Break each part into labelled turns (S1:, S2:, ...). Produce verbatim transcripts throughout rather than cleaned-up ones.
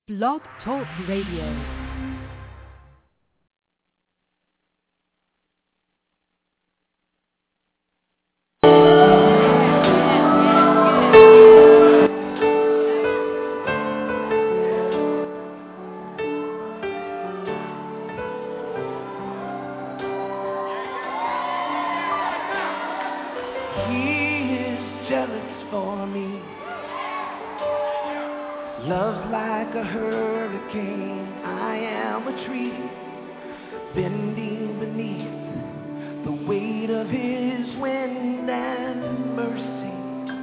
S1: Blog Talk Radio.
S2: Love's like a hurricane, I am a tree, bending beneath the weight of his wind and mercy.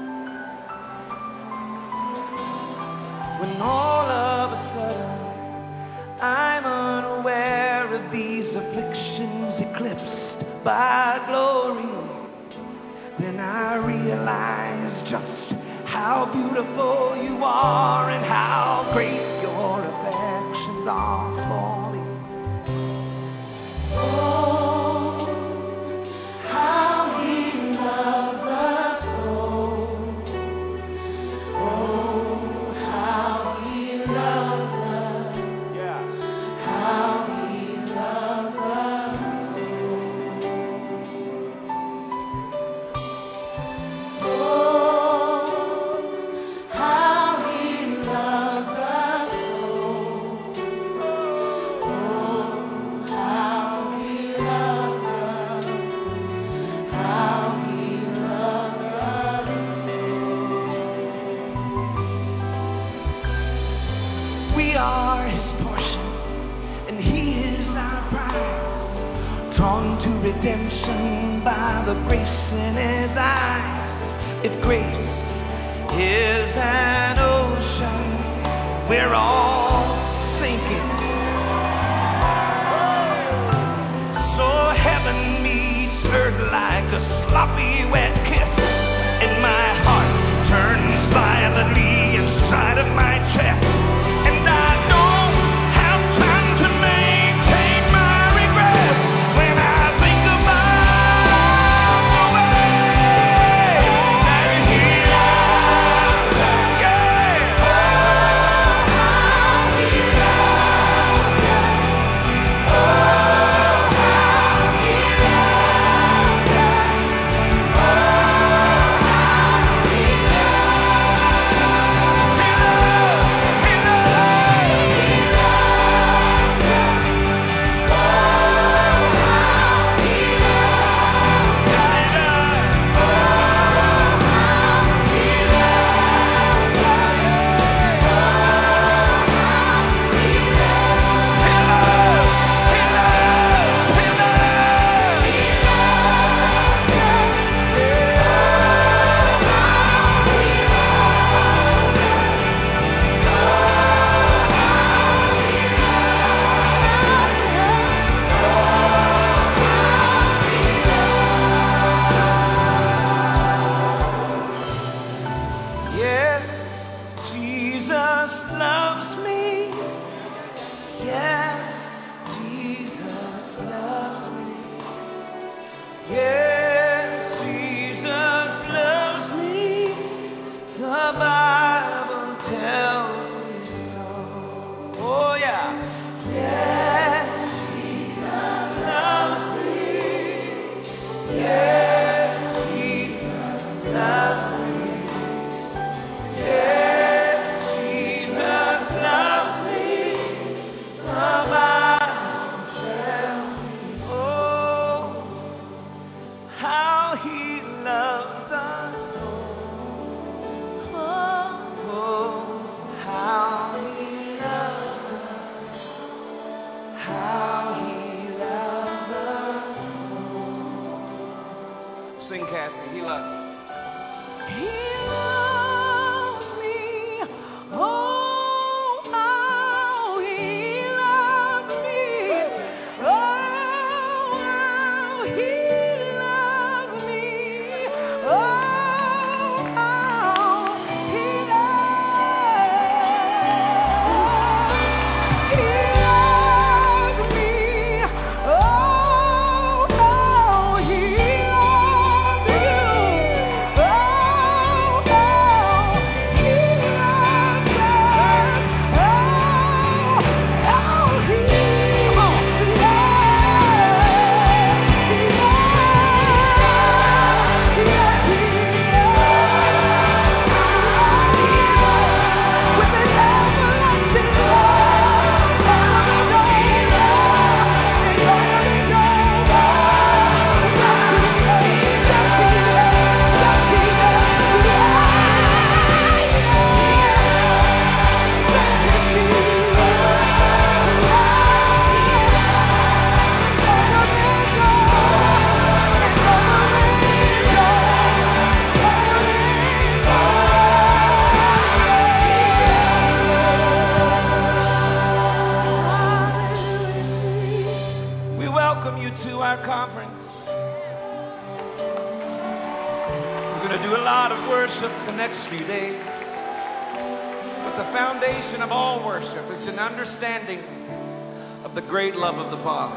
S2: When all of a sudden I'm unaware of these afflictions eclipsed by glory, then I realize just how beautiful you are and how great your affections are for me. Oh, how he loves us so. Oh, how he loves us. Yeah. How he loves us so. Oh, redemption by the grace in his eyes. If grace is an ocean, we're all sinking. So heaven meets earth like a sloppy wet kiss, and my heart turns violently inside of my chest, and I don't have time to maintain my regrets when I lot of worship the next few days. But the foundation of all worship is an understanding of the great love of the Father.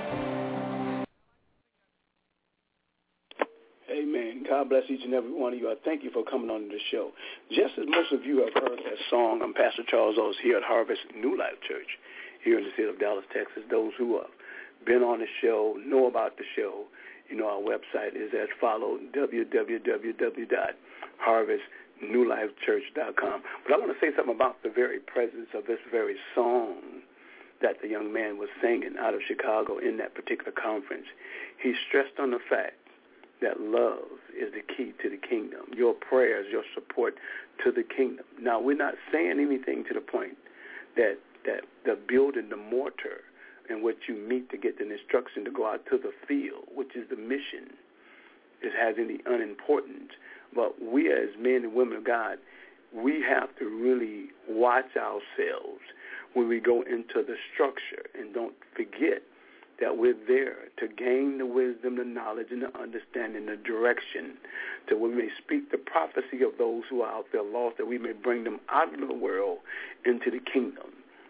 S3: Amen. God bless each and every one of you. I thank you for coming on the show. Just as most of you have heard that song, I'm Pastor Charles Oates here at Harvest New Life Church here in the city of Dallas, Texas. Those who have been on the show, know about the show, you know, our website is as follows, w w w dot harvest new life church dot com. But I want to say something about the very presence of this very song that the young man was singing out of Chicago in that particular conference. He stressed on the fact that love is the key to the kingdom, your prayers, your support to the kingdom. Now, we're not saying anything to the point that, that the building, the mortar in which you meet to get the instruction to go out to the field, which is the mission, it has any unimportance. But we as men and women of God, we have to really watch ourselves when we go into the structure, and don't forget that we're there to gain the wisdom, the knowledge, and the understanding, the direction, that we may speak the prophecy of those who are out there lost, that we may bring them out of the world into the kingdom.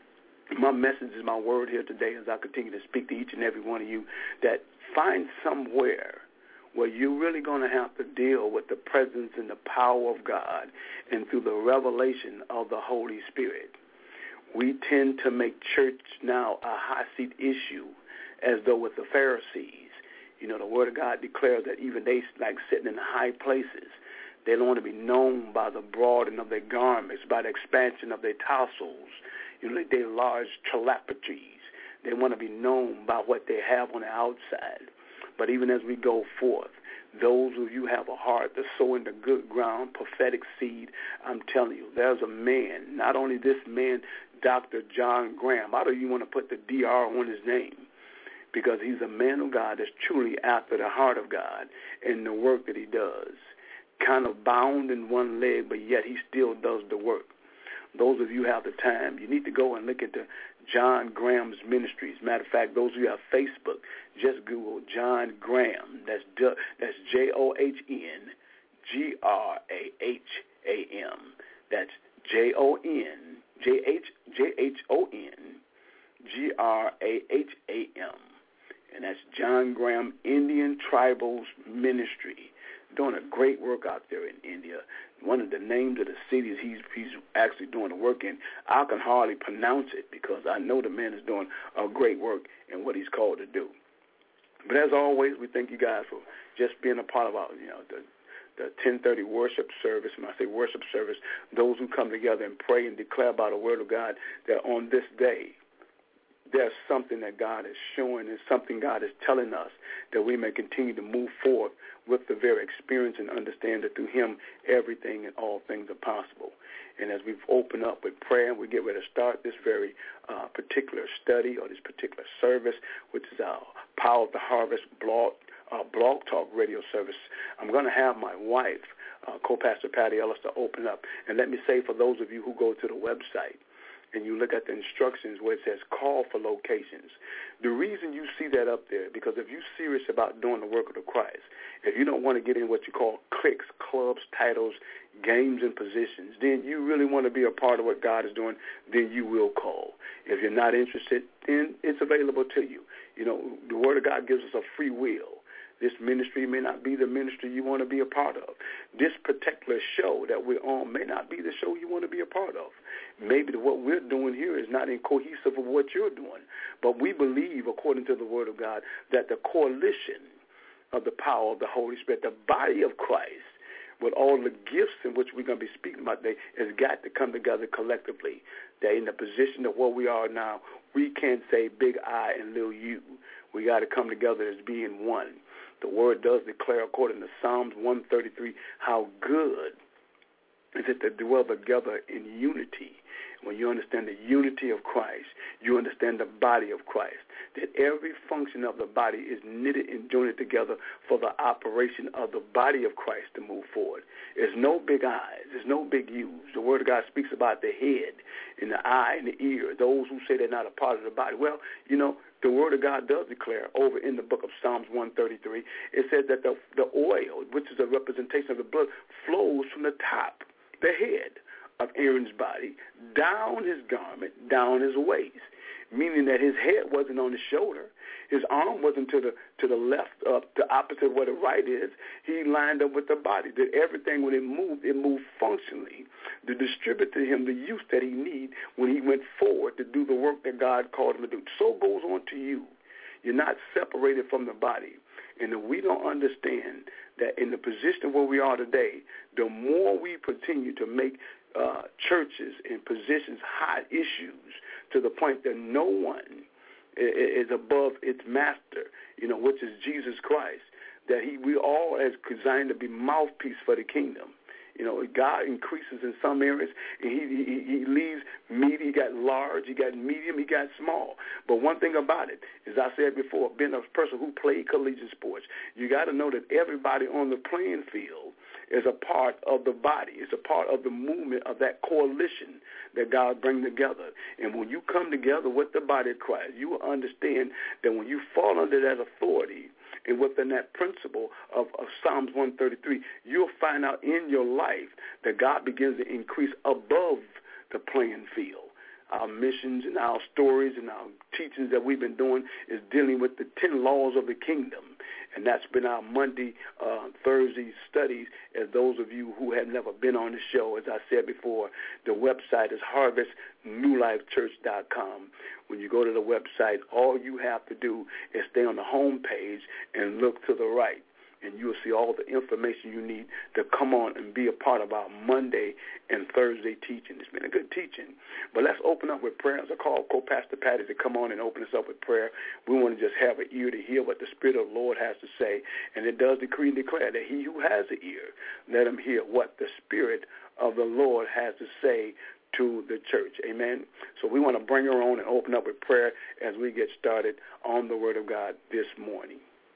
S3: My message is my word here today as I continue to speak to each and every one of you, that find somewhere where you're really going to have to deal with the presence and the power of God and through the revelation of the Holy Spirit. We tend to make church now a high seat issue, as though with the Pharisees. You know, the Word of God declares that even they like sitting in high places. They don't want to be known by the broadening of their garments, by the expansion of their tassels, you know, their large trapatries. They want to be known by what they have on the outside. But even as we go forth, those of you have a heart to sow into good ground, prophetic seed, I'm telling you, there's a man, not only this man, Doctor John Graham. I don't even want to put the D R on his name, because he's a man of God that's truly after the heart of God in the work that he does. Kind of bound in one leg, but yet he still does the work. Those of you who have the time, you need to go and look at the John Graham's ministries. Matter of fact, those of you who have Facebook, just Google John Graham. That's that's J O H N G R A H A M. That's J O N J H J H O N G R A H A M. And that's John Graham Indian Tribals Ministry, doing a great work out there in India. One of the names of the cities he's, he's actually doing the work in, I can hardly pronounce it because I know the man is doing a great work in what he's called to do. But as always, we thank you guys for just being a part of our, you know, the the ten thirty worship service. When I say worship service, those who come together and pray and declare by the word of God that on this day, there's something that God is showing and something God is telling us that we may continue to move forward with the very experience and understand that through him everything and all things are possible. And as we've opened up with prayer, we get ready to start this very uh, particular study or this particular service, which is our Power of the Harvest blog, uh, blog talk radio service. I'm going to have my wife, uh, co-pastor Patty Ellis, to open up. And let me say, for those of you who go to the website, and you look at the instructions where it says call for locations. The reason you see that up there, because if you're serious about doing the work of the Christ, if you don't want to get in what you call cliques, clubs, titles, games, and positions, then you really want to be a part of what God is doing, then you will call. If you're not interested, then it's available to you. You know, the Word of God gives us a free will. This ministry may not be the ministry you want to be a part of. This particular show that we're on may not be the show you want to be a part of. Maybe what we're doing here is not in cohesive with what you're doing. But we believe, according to the Word of God, that the coalition of the power of the Holy Spirit, the body of Christ, with all the gifts in which we're going to be speaking about today, has got to come together collectively. That in the position of where we are now, we can't say big I and little you. We got to come together as being one. The Word does declare, according to Psalms one thirty-three, how good is it to dwell together in unity. When you understand the unity of Christ, you understand the body of Christ, that every function of the body is knitted and joined together for the operation of the body of Christ to move forward. There's no big eyes. There's no big U's. The Word of God speaks about the head and the eye and the ear, those who say they're not a part of the body. Well, you know, the Word of God does declare over in the book of Psalms one thirty-three, it says that the, the oil, which is a representation of the blood, flows from the top, the head of Aaron's body, down his garment, down his waist, meaning that his head wasn't on his shoulder. His arm wasn't to the to the left, up the opposite of what the right is. He lined up with the body. That everything, when it moved, it moved functionally to distribute to him the use that he needed when he went forward to do the work that God called him to do. So goes on to you. You're not separated from the body. And if we don't understand that in the position where we are today, the more we continue to make uh, churches and positions hot issues to the point that no one is above its master, you know, which is Jesus Christ, that he we all as designed to be mouthpiece for the kingdom. You know, God increases in some areas, and he, he, he leaves meat. He got large, he got medium, he got small. But one thing about it, as I said before, being a person who played collegiate sports, you got to know that everybody on the playing field is a part of the body. It's a part of the movement of that coalition that God brings together. And when you come together with the body of Christ, you will understand that when you fall under that authority and within that principle of, of Psalms one thirty-three, you'll find out in your life that God begins to increase above the playing field. Our missions and our stories and our teachings that we've been doing is dealing with the ten laws of the kingdom. And that's been our Monday, uh, Thursday studies. As those of you who have never been on the show, as I said before, the website is harvest new life church dot com. When you go to the website, all you have to do is stay on the home page and look to the right, and you'll see all the information you need to come on and be a part of our Monday and Thursday teaching. It's been a good teaching. But let's open up with prayer. I call Co-Pastor Patty to come on and open us up with prayer. We want to just have an ear to hear what the Spirit of the Lord has to say. And it does decree and declare that he who has an ear, let him hear what the Spirit of the Lord has to say to the church. Amen. So we want to bring her on and open up with prayer as we get started on the Word of God this morning.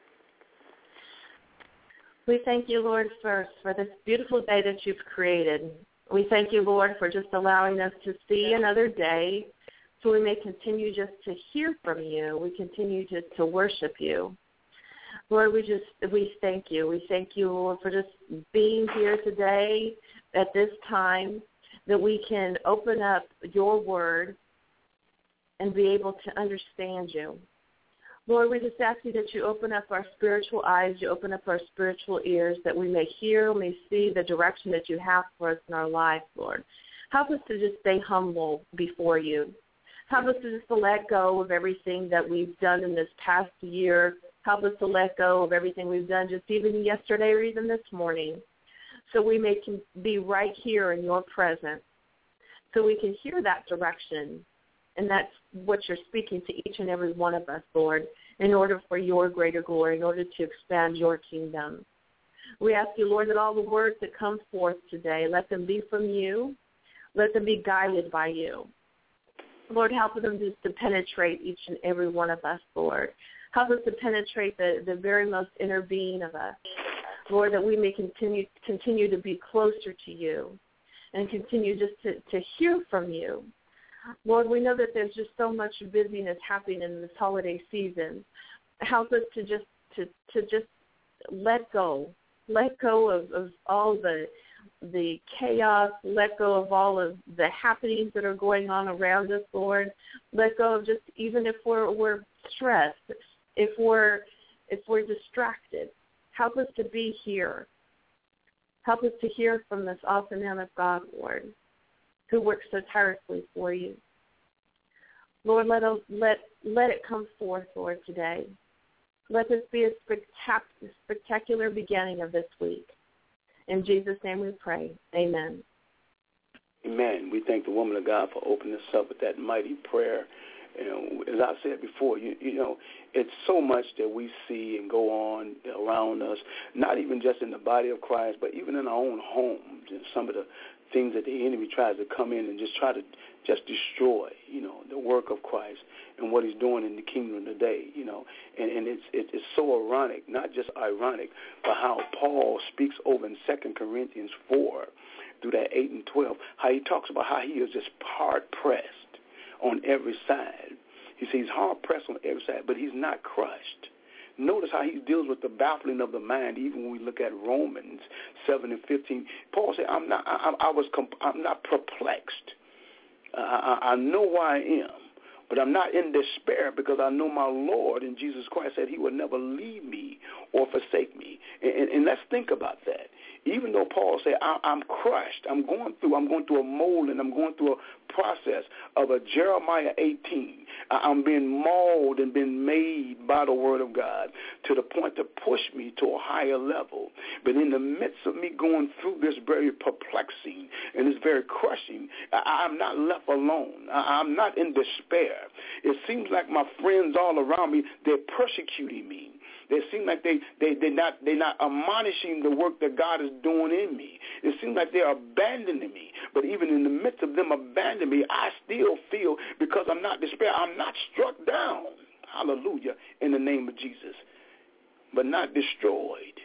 S4: We thank you, Lord, for, for this beautiful day that you've created. We thank you, Lord, for just allowing us to see another day so we may continue just to hear from you. We continue to, to worship you. Lord, we just, we thank you. We thank you, Lord, for just being here today at this time, that we can open up your word and be able to understand you. Lord, we just ask you that you open up our spiritual eyes, you open up our spiritual ears, that we may hear, we may see the direction that you have for us in our life, Lord. Help us to just stay humble before you. Help us to just to let go of everything that we've done in this past year. Help us to let go of everything we've done just even yesterday or even this morning, so we may be right here in your presence, so we can hear that direction. And that's what you're speaking to each and every one of us, Lord, in order for your greater glory, in order to expand your kingdom. We ask you, Lord, that all the words that come forth today, let them be from you. Let them be guided by you. Lord, help them just to penetrate each and every one of us, Lord. Help us to penetrate the, the very most inner being of us, Lord, that we may continue continue to be closer to you and continue just to, to hear from you. Lord, we know that there's just so much busyness happening in this holiday season. Help us to just to, to just let go, let go of, of all the the chaos, let go of all of the happenings that are going on around us, Lord. Let go of just even if we're we're stressed, if we're if we're distracted. Help us to be here. Help us to hear from this awesome man of God, Lord, who works so tirelessly for you. Lord, let, let, let it come forth, Lord, today. Let this be a spectac- spectacular beginning of this week. In Jesus' name we pray. Amen.
S3: Amen. We thank the woman of God for opening us up with that mighty prayer. You know, as I said before, you, you know, it's so much that we see and go on around us, not even just in the body of Christ, but even in our own homes and some of the things that the enemy tries to come in and just try to just destroy, you know, the work of Christ and what he's doing in the kingdom today, you know. And, and it's, it's so ironic, not just ironic, but how Paul speaks over in Second Corinthians four through that eight and twelve, how he talks about how he is just hard-pressed on every side. He says he's hard-pressed on every side, but he's not crushed. Notice how he deals with the baffling of the mind. Even when we look at Romans seven and fifteen, Paul said, "I'm not. I, I was. I'm not perplexed. I, I, I know why I am, but I'm not in despair because I know my Lord and Jesus Christ said He will never leave me or forsake me." And, and, and let's think about that. Even though Paul said, I, I'm crushed, I'm going through, I'm going through a molding, I'm going through a process of a Jeremiah eighteen. I'm being mauled and being made by the Word of God to the point to push me to a higher level. But in the midst of me going through this very perplexing and this very crushing, I, I'm not left alone. I, I'm not in despair. It seems like my friends all around me, they're persecuting me. They seem like they, they, they're, not, they're not admonishing the work that God is doing in me. It seems like they're abandoning me. But even in the midst of them abandoning me, I still feel, because I'm not despair, I'm not struck down. Hallelujah, in the name of Jesus. But not destroyed.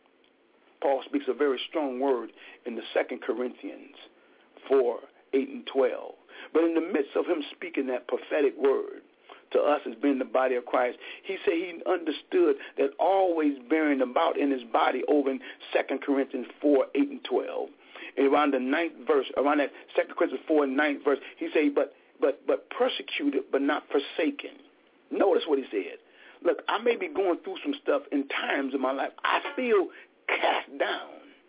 S3: Paul speaks a very strong word in the Second Corinthians four, eight, and twelve. But in the midst of him speaking that prophetic word to us as being the body of Christ, he said he understood that always bearing about in his body over in Second Corinthians four, eight, and twelve. And around the ninth verse, around that Second Corinthians four and ninth verse, he said, but but but persecuted but not forsaken. Notice what he said. Look, I may be going through some stuff in times in my life. I feel cast down,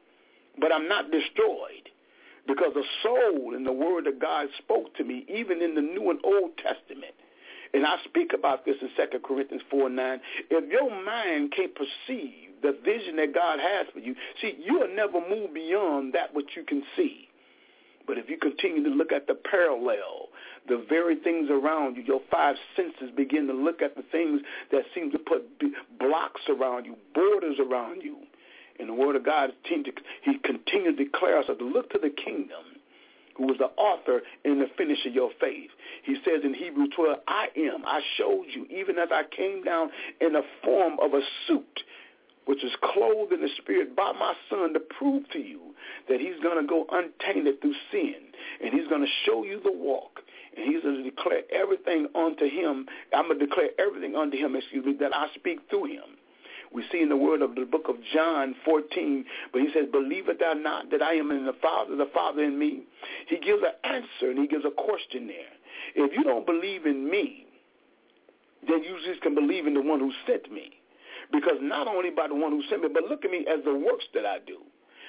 S3: but I'm not destroyed. Because the soul and the word of God spoke to me, even in the New and Old Testament. And I speak about this in Second Corinthians four nine. If your mind can't perceive the vision that God has for you, see, you will never move beyond that which you can see. But if you continue to look at the parallel, the very things around you, your five senses begin to look at the things that seem to put blocks around you, borders around you. And the Word of God, He continues to declare us to look to the kingdom, who is the author and the finisher of your faith. He says in Hebrews twelve, I am, I showed you, even as I came down in the form of a suit, which is clothed in the Spirit by my Son, to prove to you that he's going to go untainted through sin, and he's going to show you the walk, and he's going to declare everything unto him. I'm going to declare everything unto him, excuse me, that I speak through him. We see in the word of the book of John fourteen, but he says, believest thou not that I am in the Father, the Father in me? He gives an answer, and he gives a question there. If you don't believe in me, then you just can believe in the one who sent me. Because not only by the one who sent me, but look at me as the works that I do.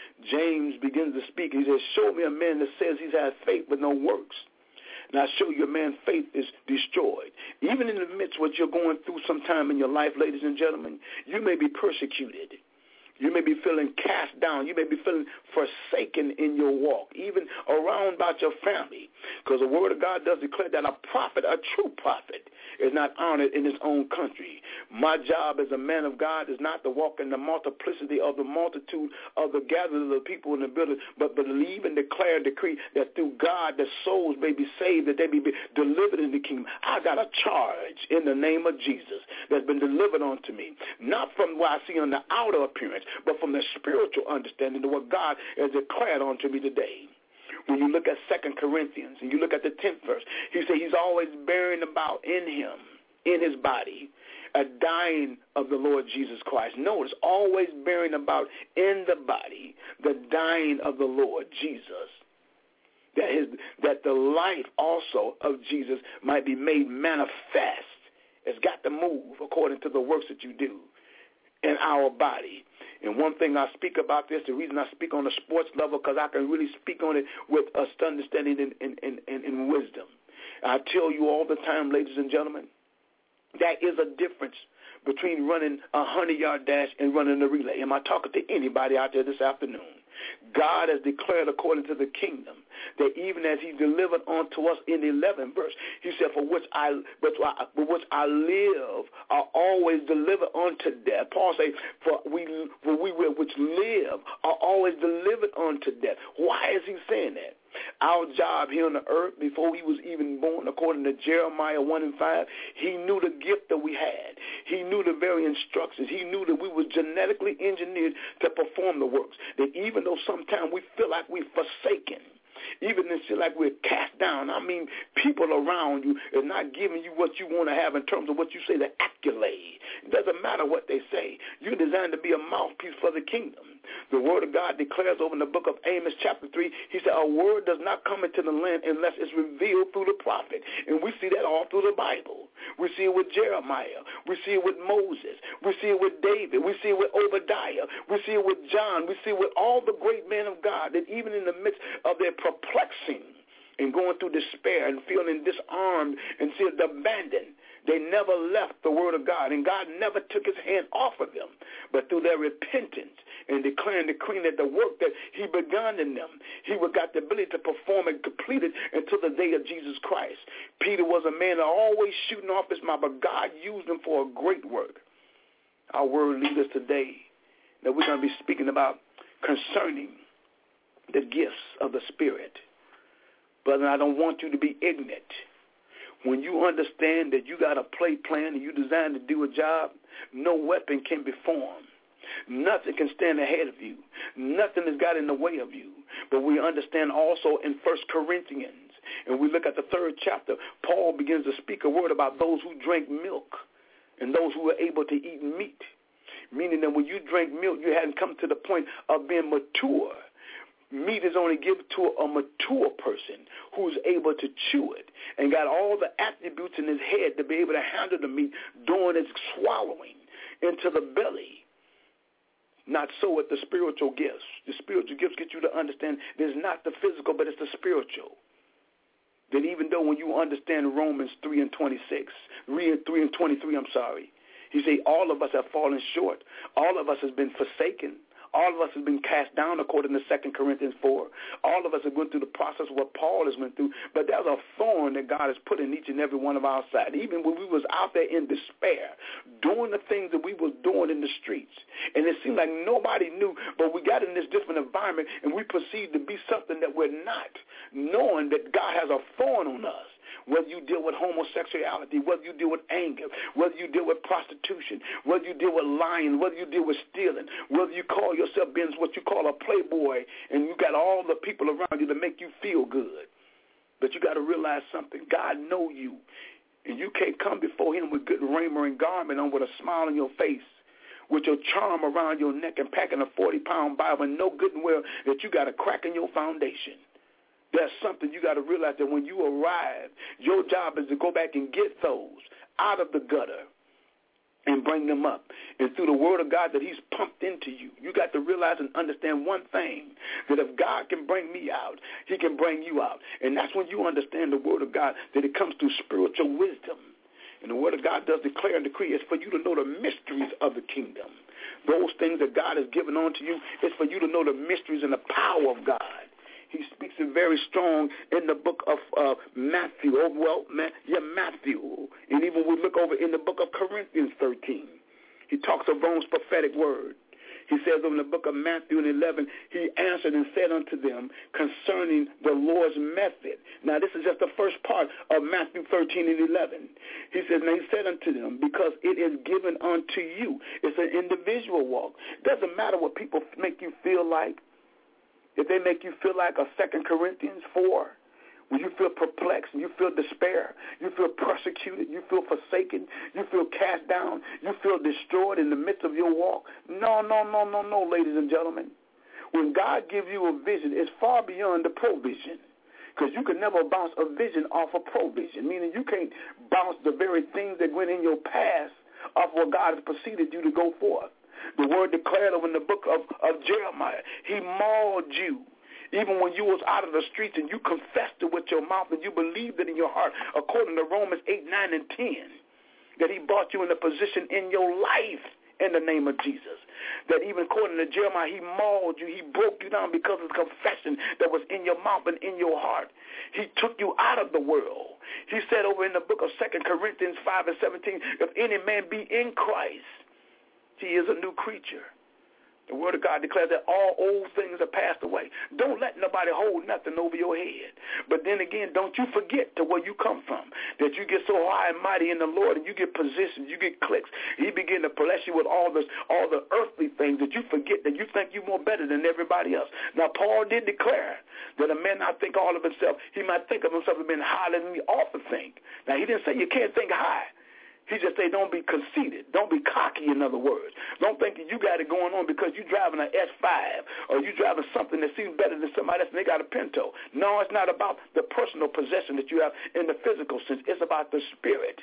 S3: James begins to speak. He says, show me a man that says he has faith but no works. And I show you a man's faith is destroyed. Even in the midst of what you're going through sometime in your life, ladies and gentlemen, you may be persecuted. You may be feeling cast down. You may be feeling forsaken in your walk, even around about your family. Because the Word of God does declare that a prophet, a true prophet, is not honored in his own country. My job as a man of God is not to walk in the multiplicity of the multitude of the gathering of the people in the building, but believe and declare and decree that through God the souls may be saved, that they may be delivered in the kingdom. I got a charge in the name of Jesus that's been delivered unto me, not from what I see on the outer appearance, but from the spiritual understanding of what God has declared unto me today. When you look at Second Corinthians and you look at the tenth verse, he said he's always bearing about in him, in his body, a dying of the Lord Jesus Christ. Notice, always bearing about in the body the dying of the Lord Jesus. That his, that the life also of Jesus might be made manifest. It's got to move according to the works that you do in our body. And one thing I speak about this, the reason I speak on a sports level, because I can really speak on it with us understanding and, and, and, and, and wisdom. I tell you all the time, ladies and gentlemen, there is a difference between running a hundred-yard dash and running a relay. Am I talking to anybody out there this afternoon? God has declared according to the kingdom that even as he delivered unto us in the eleventh verse, he said, for which I, but for which I live, I always deliver unto death. Paul says, for we, for we which live are always delivered unto death. Why is he saying that? Our job here on the earth, before he was even born, according to Jeremiah one and five, he knew the gift that we had. He knew the very instructions. He knew that we were genetically engineered to perform the works. That even though sometimes we feel like we're forsaken, even if feel like we're cast down, I mean, people around you are not giving you what you want to have in terms of what you say, the accolade. It doesn't matter what they say. You're designed to be a mouthpiece for the kingdom. The word of God declares over in the book of Amos chapter three, he said, a word does not come into the land unless it's revealed through the prophet. And we see that all through the Bible. We see it with Jeremiah. We see it with Moses. We see it with David. We see it with Obadiah. We see it with John. We see it with all the great men of God, that even in the midst of their perplexing and going through despair and feeling disarmed and feeling abandoned, they never left the word of God, and God never took his hand off of them. But through their repentance and declaring, decreeing that the work that he begun in them, he would got the ability to perform and complete it until the day of Jesus Christ. Peter was a man that always shooting off his mouth, but God used him for a great work. Our word leaders today that we're going to be speaking about concerning the gifts of the Spirit. Brother, I don't want you to be ignorant. When you understand that you got a play plan and you designed to do a job, no weapon can be formed. Nothing can stand ahead of you. Nothing has got in the way of you. But we understand also in First Corinthians, and we look at the third chapter, Paul begins to speak a word about those who drink milk and those who are able to eat meat, meaning that when you drink milk, you hadn't come to the point of being mature. Meat is only given to a mature person who's able to chew it and got all the attributes in his head to be able to handle the meat during its swallowing into the belly. Not so with the spiritual gifts. The spiritual gifts get you to understand there's not the physical, but it's the spiritual. That even though when you understand Romans three and twenty-six, three and twenty-three, I'm sorry, he say all of us have fallen short. All of us has been forsaken. All of us have been cast down according to Second Corinthians four. All of us have gone through the process of what Paul has went through. But there's a thorn that God has put in each and every one of our side. Even when we was out there in despair, doing the things that we was doing in the streets. And it seemed like nobody knew, but we got in this different environment and we perceived to be something that we're not, knowing that God has a thorn on us. Whether you deal with homosexuality, whether you deal with anger, whether you deal with prostitution, whether you deal with lying, whether you deal with stealing, whether you call yourself being what you call a playboy, and you got all the people around you to make you feel good. But you got to realize something. God know you, and you can't come before him with good raiment and garment on with a smile on your face, with your charm around your neck and packing a forty-pound Bible and know good and well that you got a crack in your foundation. There's something you got to realize that when you arrive, your job is to go back and get those out of the gutter and bring them up. And through the word of God that he's pumped into you, you got to realize and understand one thing, that if God can bring me out, he can bring you out. And that's when you understand the word of God, that it comes through spiritual wisdom. And the word of God does declare and decree, it's for you to know the mysteries of the kingdom. Those things that God has given unto you, it's for you to know the mysteries and the power of God. He speaks it very strong in the book of uh, Matthew. Oh, well, Ma- yeah, Matthew. And even we look over in the book of Corinthians thirteen. He talks of Rome's prophetic word. He says in the book of Matthew eleven, he answered and said unto them concerning the Lord's method. Now, this is just the first part of Matthew thirteen and eleven. He says, now he said unto them, because it is given unto you. It's an individual walk. It doesn't matter what people make you feel like. If they make you feel like a Second Corinthians four, when you feel perplexed, you feel despair, you feel persecuted, you feel forsaken, you feel cast down, you feel destroyed in the midst of your walk. No, no, no, no, no, ladies and gentlemen. When God gives you a vision, it's far beyond the provision, because you can never bounce a vision off of provision, meaning you can't bounce the very things that went in your past off what God has preceded you to go forth. The word declared over in the book of, of Jeremiah, he mauled you. Even when you was out of the streets and you confessed it with your mouth and you believed it in your heart, according to Romans eight, nine, and ten, that he brought you in a position in your life, in the name of Jesus. That even according to Jeremiah, he mauled you, he broke you down because of the confession that was in your mouth and in your heart. He took you out of the world. He said over in the book of Second Corinthians five and seventeen, if any man be in Christ, he is a new creature. The word of God declares that all old things are passed away. Don't let nobody hold nothing over your head. But then again, don't you forget to where you come from, that you get so high and mighty in the Lord and you get positions, you get clicks. He begin to bless you with all this, all the earthly things that you forget, that you think you're more better than everybody else. Now, Paul did declare that a man not think all of himself. He might think of himself as being higher than he ought to think. Now, he didn't say you can't think high. He just said don't be conceited. Don't be cocky, in other words. Don't think that you got it going on because you're driving an S five or you're driving something that seems better than somebody else and they got a Pinto. No, it's not about the personal possession that you have in the physical sense. It's about the spirit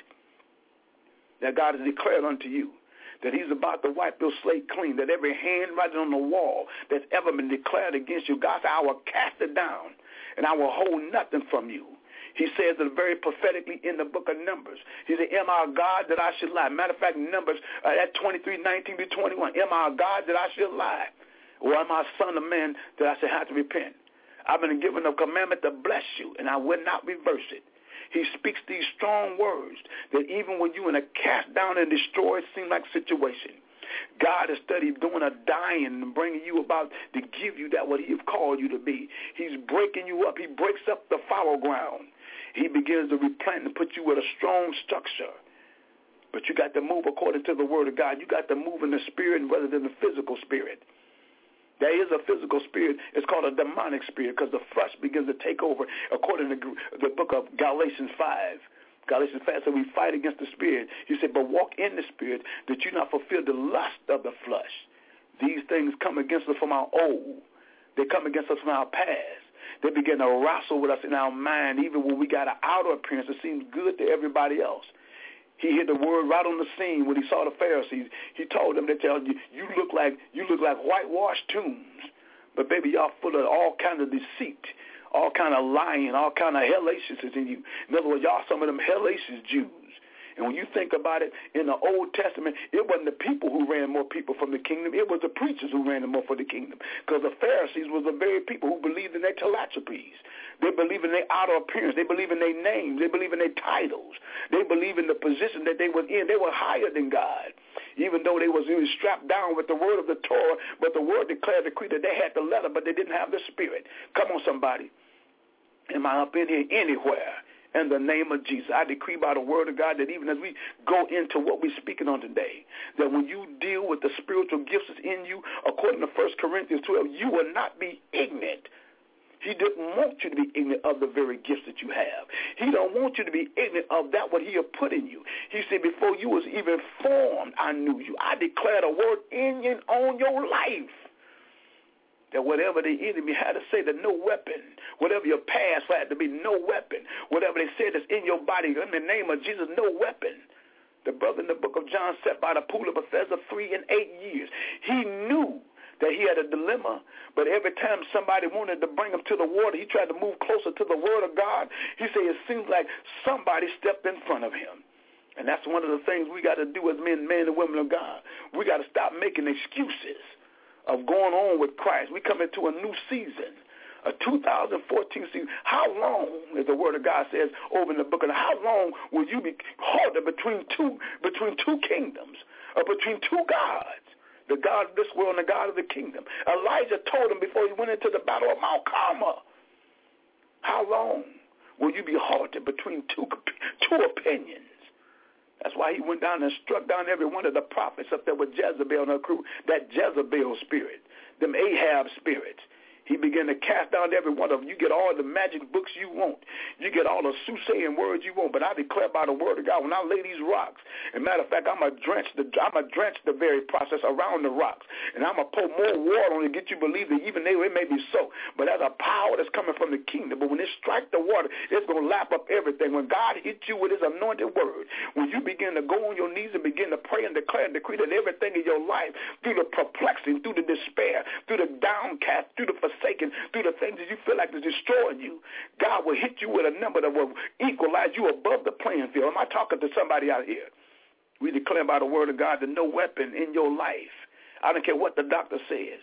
S3: that God has declared unto you, that he's about to wipe your slate clean, that every hand writing on the wall that's ever been declared against you, God said, I will cast it down and I will hold nothing from you. He says it very prophetically in the book of Numbers. He said, am I a God that I should lie? Matter of fact, Numbers uh, at twenty-three, nineteen to twenty-one, am I a God that I should lie? Or am I a son of man that I should have to repent? I've been given a commandment to bless you, and I will not reverse it. He speaks these strong words that even when you're in a cast down and destroyed seem like situation, God has studied doing a dying and bringing you about to give you that what he has called you to be. He's breaking you up. He breaks up the fallow ground. He begins to replant and put you with a strong structure. But you got to move according to the word of God. You got to move in the spirit rather than the physical spirit. There is a physical spirit. It's called a demonic spirit because the flesh begins to take over according to the book of Galatians five. Galatians five said we fight against the spirit. He said, but walk in the spirit that you not fulfill the lust of the flesh. These things come against us from our old. They come against us from our past. They begin to wrestle with us in our mind, even when we got an outer appearance that seems good to everybody else. He hit the word right on the scene when he saw the Pharisees. He told them, they tell you, you look like you look like whitewashed tombs. But baby, y'all full of all kinds of deceit, all kind of lying, all kind of hellacious in you. In other words, y'all some of them hellacious Jews. And when you think about it, in the Old Testament, it wasn't the people who ran more people from the kingdom. It was the preachers who ran more for the kingdom. Because the Pharisees was the very people who believed in their telatropes. They believe in their outer appearance. They believe in their names. They believe in their titles. They believe in the position that they were in. They were higher than God, even though they was really strapped down with the word of the Torah. But the word declared, decreed that they had the letter, but they didn't have the spirit. Come on, somebody. Am I up in here anywhere? In the name of Jesus, I decree by the word of God that even as we go into what we're speaking on today, that when you deal with the spiritual gifts that's in you, according to First Corinthians twelve, you will not be ignorant. He didn't want you to be ignorant of the very gifts that you have. He don't want you to be ignorant of that what he has put in you. He said, before you was even formed, I knew you. I declared a word in and on your life. That whatever the enemy had to say, that no weapon, whatever your past had to be, no weapon. Whatever they said that's in your body, in the name of Jesus, no weapon. The brother in the book of John sat by the pool of Bethesda three and eight years. He knew that he had a dilemma, but every time somebody wanted to bring him to the water, he tried to move closer to the word of God. He said it seems like somebody stepped in front of him. And that's one of the things we got to do as men, men and women of God. We got to stop making excuses of going on with Christ. We come into a new season, a two thousand fourteen season. How long, as the word of God says over in the book, and how long will you be halted between two between two kingdoms, or between two gods, the God of this world and the God of the kingdom? Elijah told him before he went into the battle of Mount Carmel, how long will you be halted between two two opinions? That's why he went down and struck down every one of the prophets up there with Jezebel and her crew, that Jezebel spirit, them Ahab spirits. He began to cast down every one of them. You get all the magic books you want. You get all the soothsaying words you want. But I declare by the word of God, when I lay these rocks, as a matter of fact, I'm going to drench the I'm going to drench the very process around the rocks. And I'm going to pour more water on it to get you to believe that even though it may be so. But there's a power that's coming from the kingdom. But when it strikes the water, it's going to lap up everything. When God hits you with his anointed word, when you begin to go on your knees and begin to pray and declare and decree that everything in your life, through the perplexing, through the despair, through the downcast, through the forsaken, through the things that you feel like is destroying you, God will hit you with a number that will equalize you above the playing field. Am I talking to somebody out here? We declare by the word of God that no weapon in your life, I don't care what the doctor says,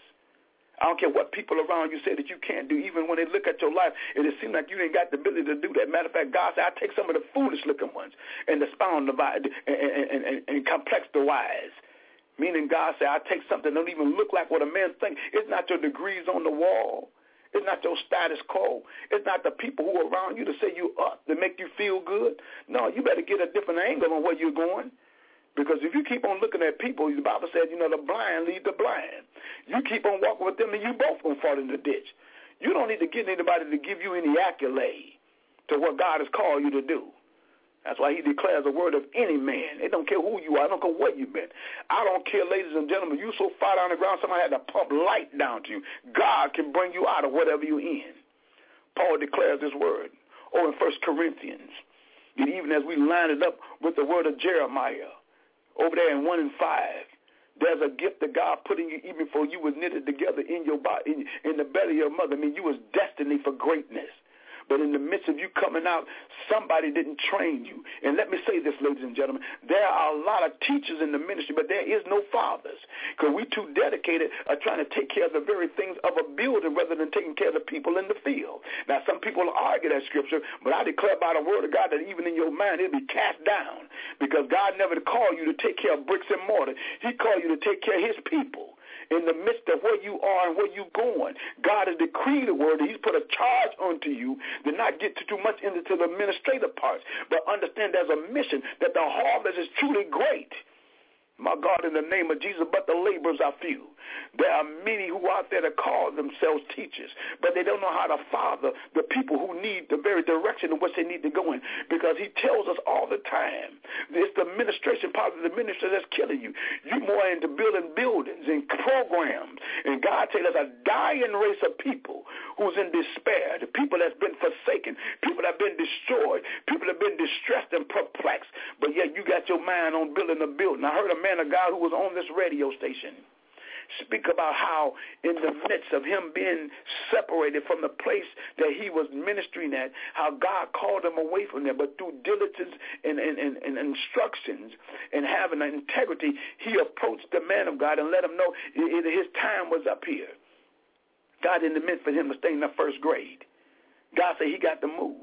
S3: I don't care what people around you say that you can't do, even when they look at your life, and it seems like you ain't got the ability to do that. Matter of fact, God said, I take some of the foolish-looking ones and expound the and, and, and, and complex the wise. Meaning God said, I take something that don't even look like what a man thinks. It's not your degrees on the wall. It's not your status quo. It's not the people who are around you to say you up, to make you feel good. No, you better get a different angle on where you're going. Because if you keep on looking at people, the Bible says, you know, the blind lead the blind. You keep on walking with them and you both going to fall in the ditch. You don't need to get anybody to give you any accolade to what God has called you to do. That's why he declares a word of any man. It don't care who you are. I don't care what you've been. I don't care, ladies and gentlemen, you so far down the ground, somebody had to pump light down to you. God can bring you out of whatever you're in. Paul declares this word. Oh, in First Corinthians, and even as we line it up with the word of Jeremiah, over there in one and five, there's a gift that God put in you even before you was knitted together in your body, in, in the belly of your mother. I mean, you was destined for greatness. But in the midst of you coming out, somebody didn't train you. And let me say this, ladies and gentlemen, there are a lot of teachers in the ministry, but there is no fathers. Because we too dedicated are trying to take care of the very things of a building rather than taking care of the people in the field. Now, some people argue that scripture, but I declare by the word of God that even in your mind, it'll be cast down. Because God never called you to take care of bricks and mortar. He called you to take care of his people. In the midst of where you are and where you're going, God has decreed a word. He's put a charge onto you to not get too much into the administrative parts, but understand there's a mission that the harvest is truly great. My God, in the name of Jesus, but the laborers are few. There are many who are out there that call themselves teachers, but they don't know how to father the people who need the very direction in which they need to go in, because he tells us all the time, it's the administration part of the ministry that's killing you. You're more into building buildings and programs, and God tells us a dying race of people who's in despair, the people that's been forsaken, people that have been destroyed, people that have been distressed and perplexed, but yet you got your mind on building a building. I heard a man of God who was on this radio station speak about how in the midst of him being separated from the place that he was ministering at, how God called him away from there, but through diligence and, and, and, and instructions and having an integrity, he approached the man of God and let him know his time was up here. God didn't meant for him to stay in the first grade. God said he got to move.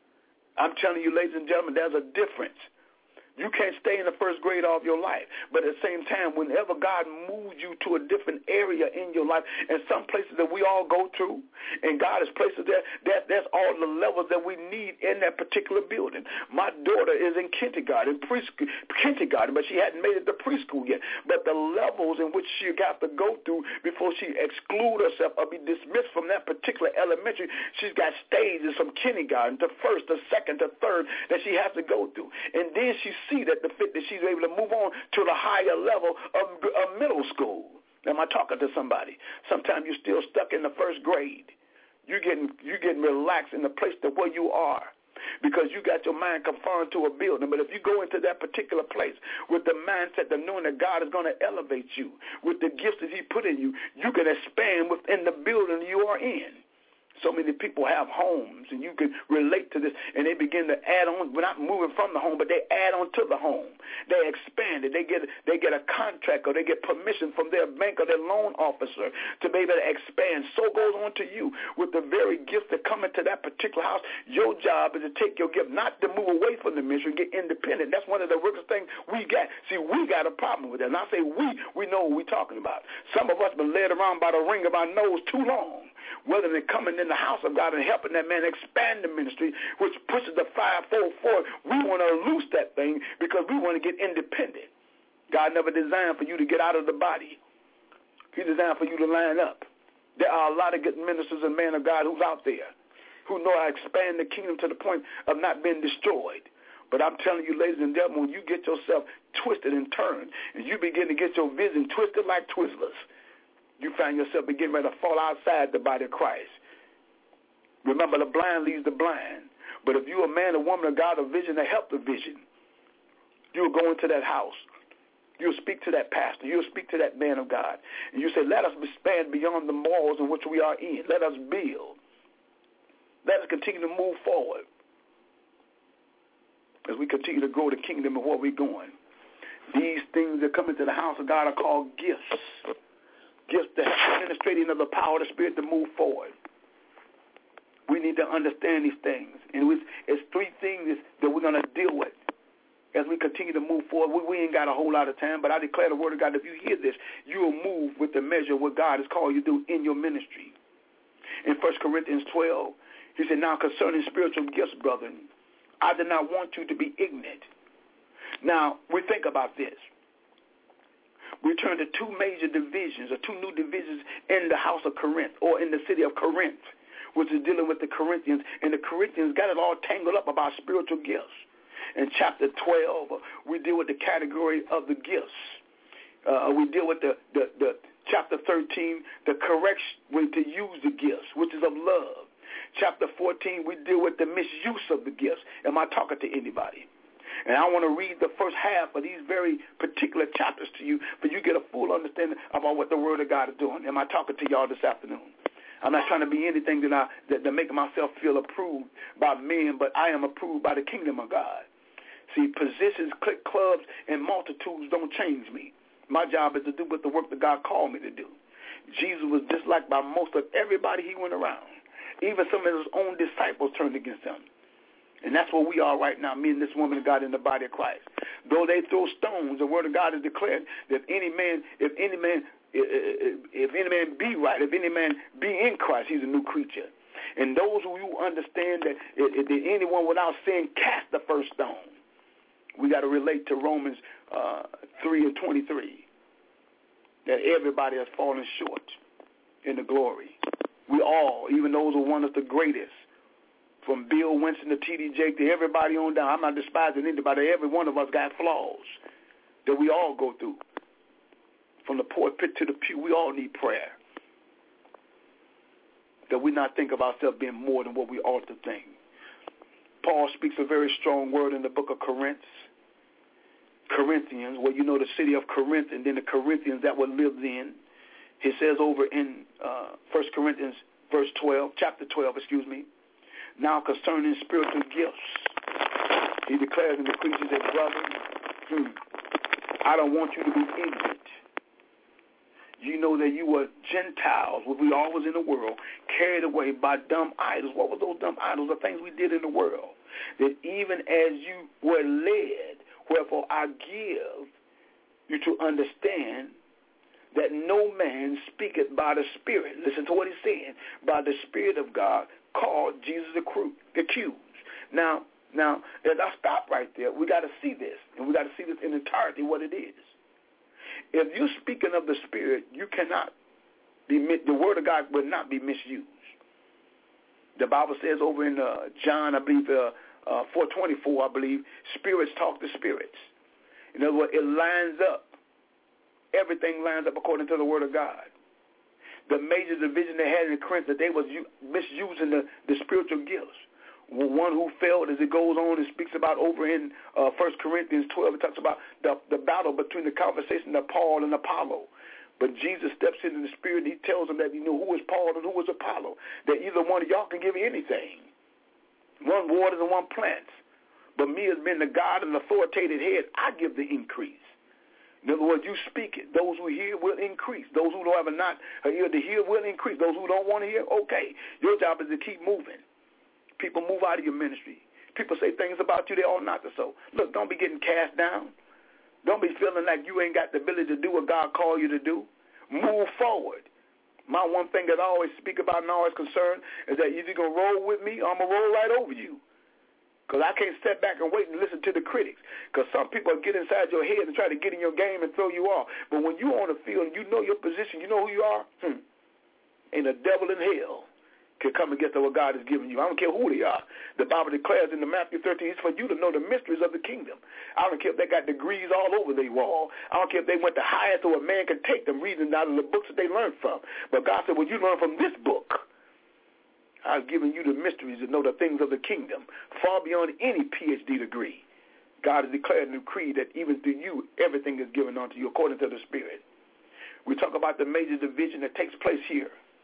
S3: I'm telling you, ladies and gentlemen, there's a difference. You can't stay in the first grade all of your life. But at the same time, whenever God moves you to a different area in your life, and some places that we all go through, and God has placed us there, that, that's all the levels that we need in that particular building. My daughter is in kindergarten, preschool, kindergarten, but she hadn't made it to preschool yet. But the levels in which she got to go through before she exclude herself or be dismissed from that particular elementary, she's got stages from kindergarten to first, to second, to third that she has to go through. And then she see that the fit that she's able to move on to the higher level of, of middle school. Am I talking to somebody? Sometimes you're still stuck in the first grade. You're getting you're getting relaxed in the place that where you are, because you got your mind confined to a building. But if you go into that particular place with the mindset of knowing that God is going to elevate you with the gifts that he put in you, you can expand within the building you are in. So many people have homes, and you can relate to this, and they begin to add on. We're not moving from the home, but they add on to the home. They expand it. They get they get a contract, or they get permission from their bank or their loan officer to be able to expand. So goes on to you with the very gifts that come into that particular house. Your job is to take your gift, not to move away from the ministry, get independent. That's one of the worst things we got. See, we got a problem with that. And I say we, we know what we're talking about. Some of us been led around by the ring of our nose too long. Whether they're coming in the house of God and helping that man expand the ministry, which pushes the fivefold forward, we want to loose that thing because we want to get independent. God never designed for you to get out of the body. He designed for you to line up. There are a lot of good ministers and men of God who's out there who know how to expand the kingdom to the point of not being destroyed. But I'm telling you, ladies and gentlemen, when you get yourself twisted and turned, and you begin to get your vision twisted like Twizzlers, you find yourself beginning ready to fall outside the body of Christ. Remember, the blind leads the blind. But if you're a man or woman of God, a vision to help the vision, you'll go into that house. You'll speak to that pastor. You'll speak to that man of God. And you say, let us expand beyond the morals in which we are in. Let us build. Let us continue to move forward as we continue to grow the kingdom of where we're going. These things that come into the house of God are called gifts. Gifts that have administrating of the power of the Spirit to move forward. We need to understand these things. And it's three things that we're going to deal with as we continue to move forward. We, we ain't got a whole lot of time, but I declare the word of God, if you hear this, you will move with the measure of what God has called you to do in your ministry. In First Corinthians twelve, he said, now concerning spiritual gifts, brethren, I do not want you to be ignorant. Now, we think about this. We turn to two major divisions, or two new divisions in the house of Corinth, or in the city of Corinth, which is dealing with the Corinthians. And the Corinthians got it all tangled up about spiritual gifts. In chapter twelve, we deal with the category of the gifts. Uh, we deal with the, the, the chapter thirteen, the correct way to use the gifts, which is of love. Chapter fourteen, we deal with the misuse of the gifts. Am I talking to anybody? And I want to read the first half of these very particular chapters to you, for you get a full understanding about what the Word of God is doing. Am I talking to y'all this afternoon? I'm not trying to be anything that I that, that make myself feel approved by men, but I am approved by the kingdom of God. See, positions, clique, clubs, and multitudes don't change me. My job is to do what the work that God called me to do. Jesus was disliked by most of everybody he went around. Even some of his own disciples turned against him. And that's where we are right now, me and this woman of God in the body of Christ. Though they throw stones, the word of God is declared that any man, if any man, if, if any man be right, if any man be in Christ, he's a new creature. And those who you understand that if, if anyone without sin cast the first stone, we got to relate to Romans uh, three and twenty-three, that everybody has fallen short in the glory. We all, even those who want us the greatest, from Bill Winston to T D Jake to everybody on down. I'm not despising anybody. Every one of us got flaws that we all go through. From the pulpit to the pew, we all need prayer. That we not think of ourselves being more than what we ought to think. Paul speaks a very strong word in the book of Corinth, Corinthians, where you know the city of Corinth and then the Corinthians that were lived in. He says over in uh, First Corinthians verse twelve, chapter twelve, excuse me, now concerning spiritual gifts, he declares and decrees, he said, brother, hmm, I don't want you to be ignorant. You know that you were Gentiles, what we all was in the world, carried away by dumb idols. What were those dumb idols? The things we did in the world. That even as you were led, wherefore I give you to understand that no man speaketh by the Spirit. Listen to what he's saying. By the Spirit of God, called Jesus accused. Now, now, as I stop right there, we got to see this, and we got to see this in entirety what it is. If you're speaking of the Spirit, you cannot be, the Word of God will not be misused. The Bible says over in uh, John, I believe, uh, uh, four twenty-four, I believe, spirits talk to spirits. In other words, it lines up. Everything lines up according to the Word of God. The major division they had in Corinth, that they was misusing the, the spiritual gifts. One who failed, as it goes on, it speaks about over in uh, First Corinthians twelve, it talks about the, the battle between the conversation of Paul and Apollo. But Jesus steps into the Spirit, and he tells them that you know who is Paul and who is Apollo, that either one of y'all can give anything. One waters and one plants. But me as being the God and authoritative head, I give the increase. In other words, you speak it. Those who hear will increase. Those who don't have a not a ear to hear will increase. Those who don't want to hear, okay. Your job is to keep moving. People move out of your ministry. People say things about you they ought not to so. Look, don't be getting cast down. Don't be feeling like you ain't got the ability to do what God called you to do. Move forward. My one thing that I always speak about and always concern is that if you're going to roll with me, I'm going to roll right over you. Because I can't step back and wait and listen to the critics. Because some people get inside your head and try to get in your game and throw you off. But when you're on the field and you know your position, you know who you are, hmm, ain't a devil in hell can come against what God has given you. I don't care who they are. The Bible declares in the Matthew thirteen, it's for you to know the mysteries of the kingdom. I don't care if they got degrees all over their wall. I don't care if they went the highest or a man can take them reading out of the books that they learned from. But God said, well, you learn from this book. I've given you the mysteries to know the things of the kingdom, far beyond any P H D degree. God has declared and decreed that even through you, everything is given unto you according to the Spirit. We talk about the major division that takes place here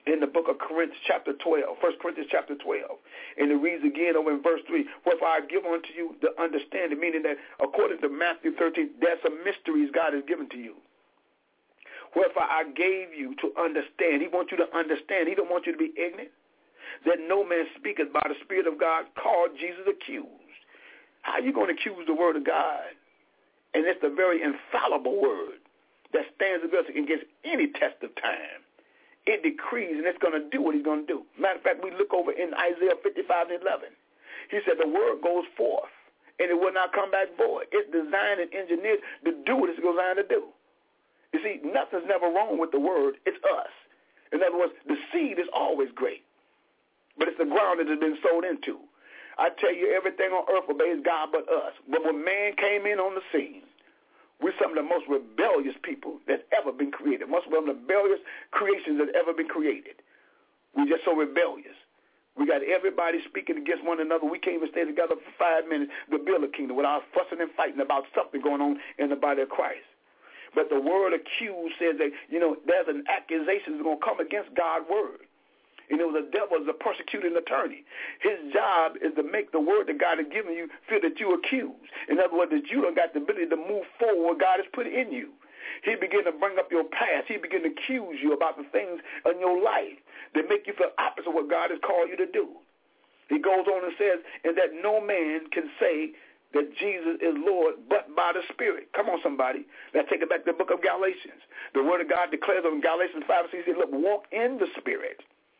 S3: in the book of Corinthians chapter twelve, First Corinthians chapter twelve. And it reads again over in verse three, wherefore I give unto you the understanding, meaning that according to Matthew thirteen, there's some mysteries God has given to you. Wherefore I gave you to understand. He wants you to understand. He don't want you to be ignorant. That no man speaketh by the Spirit of God, called Jesus accused. How are you going to accuse the word of God? And it's the very infallible word that stands against any test of time. It decrees, and it's going to do what he's going to do. Matter of fact, we look over in Isaiah fifty-five and eleven. He said the word goes forth, and it will not come back void. It's designed and engineered to do what it's designed to do. You see, nothing's never wrong with the word. It's us. In other words, the seed is always great, but it's the ground that it's been sowed into. I tell you, everything on earth obeys God but us. But when man came in on the scene, we're some of the most rebellious people that's ever been created. Most of the rebellious creations that's ever been created. We're just so rebellious. We got everybody speaking against one another. We can't even stay together for five minutes to build a kingdom without fussing and fighting about something going on in the body of Christ. But the word accused says that, you know, there's an accusation that's going to come against God's word. You know, the devil is a persecuting attorney. His job is to make the word that God has given you feel that you're accused. In other words, that you don't got the ability to move forward what God has put in you. He begin to bring up your past. He begin to accuse you about the things in your life that make you feel opposite of what God has called you to do. He goes on and says, and that no man can say that Jesus is Lord but by the Spirit. Come on, somebody. Let's take it back to the book of Galatians. The word of God declares in Galatians five, he says, look, walk in the Spirit,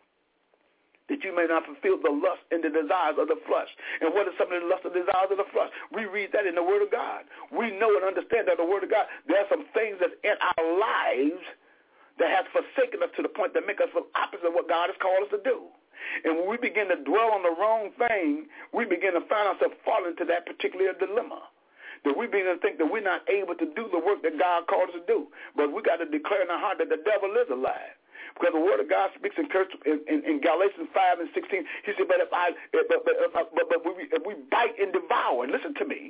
S3: that you may not fulfill the lust and the desires of the flesh. And what is some of the lust and desires of the flesh? We read that in the Word of God. We know and understand that the Word of God, there are some things that's in our lives that has forsaken us to the point that make us feel opposite of what God has called us to do. And when we begin to dwell on the wrong thing, we begin to find ourselves falling into that particular dilemma. That we begin to think that we're not able to do the work that God called us to do. But we got to declare in our heart that the devil is alive. Because the word of God speaks in, in, in Galatians five and sixteen. He said, but if I, but, but, but, but we, if we bite and devour, and listen to me,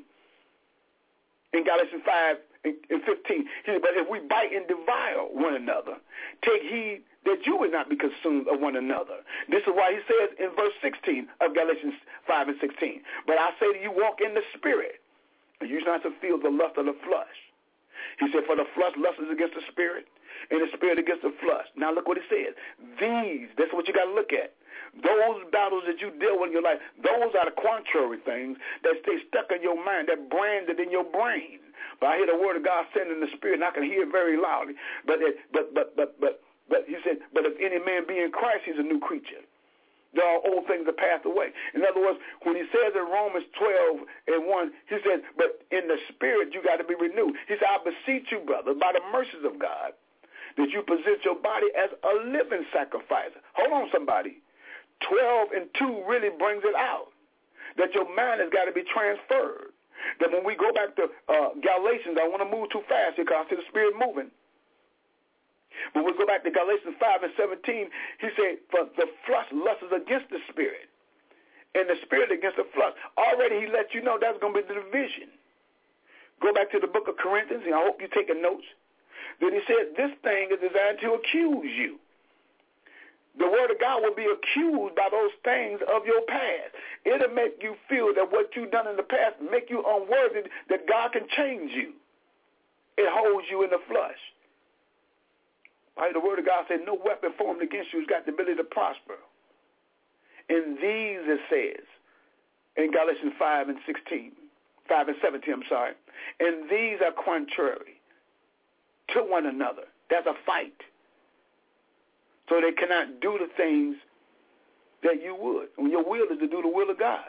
S3: in Galatians five and fifteen, he said, but if we bite and devour one another, take heed that you would not be consumed of one another. This is why he says in verse sixteen of Galatians five and sixteen, but I say to you, walk in the Spirit, and you shall not fulfill the lust of the flesh. He said, for the flesh lusts against the Spirit, and the Spirit against the flesh. Now look what he says. These, that's what you got to look at. Those battles that you deal with in your life, those are the contrary things that stay stuck in your mind, that branded in your brain. But I hear the word of God said in the Spirit, and I can hear it very loudly. But it, but but but but but he said, but if any man be in Christ, he's a new creature. There are old things that passed away. In other words, when he says in Romans twelve and one, he says, but in the Spirit you got to be renewed. He said, I beseech you, brother, by the mercies of God, that you present your body as a living sacrifice. Hold on, somebody. twelve and two really brings it out, that your mind has got to be transferred. That when we go back to uh, Galatians, I want to move too fast here because I see the Spirit moving. When we go back to Galatians five and seventeen, he said, for the flesh lusts against the Spirit, and the Spirit against the flesh. Already he let you know that's going to be the division. Go back to the book of Corinthians, and I hope you're taking notes. Then he said, this thing is designed to accuse you. The word of God will be accused by those things of your past. It'll make you feel that what you've done in the past make you unworthy, that God can change you. It holds you in the flesh. Right? The word of God said, no weapon formed against you has got the ability to prosper. In these, it says, in Galatians five and sixteen, five and seventeen, I'm sorry, and these are contrary to one another. There's a fight. So they cannot do the things that you would. And your will is to do the will of God.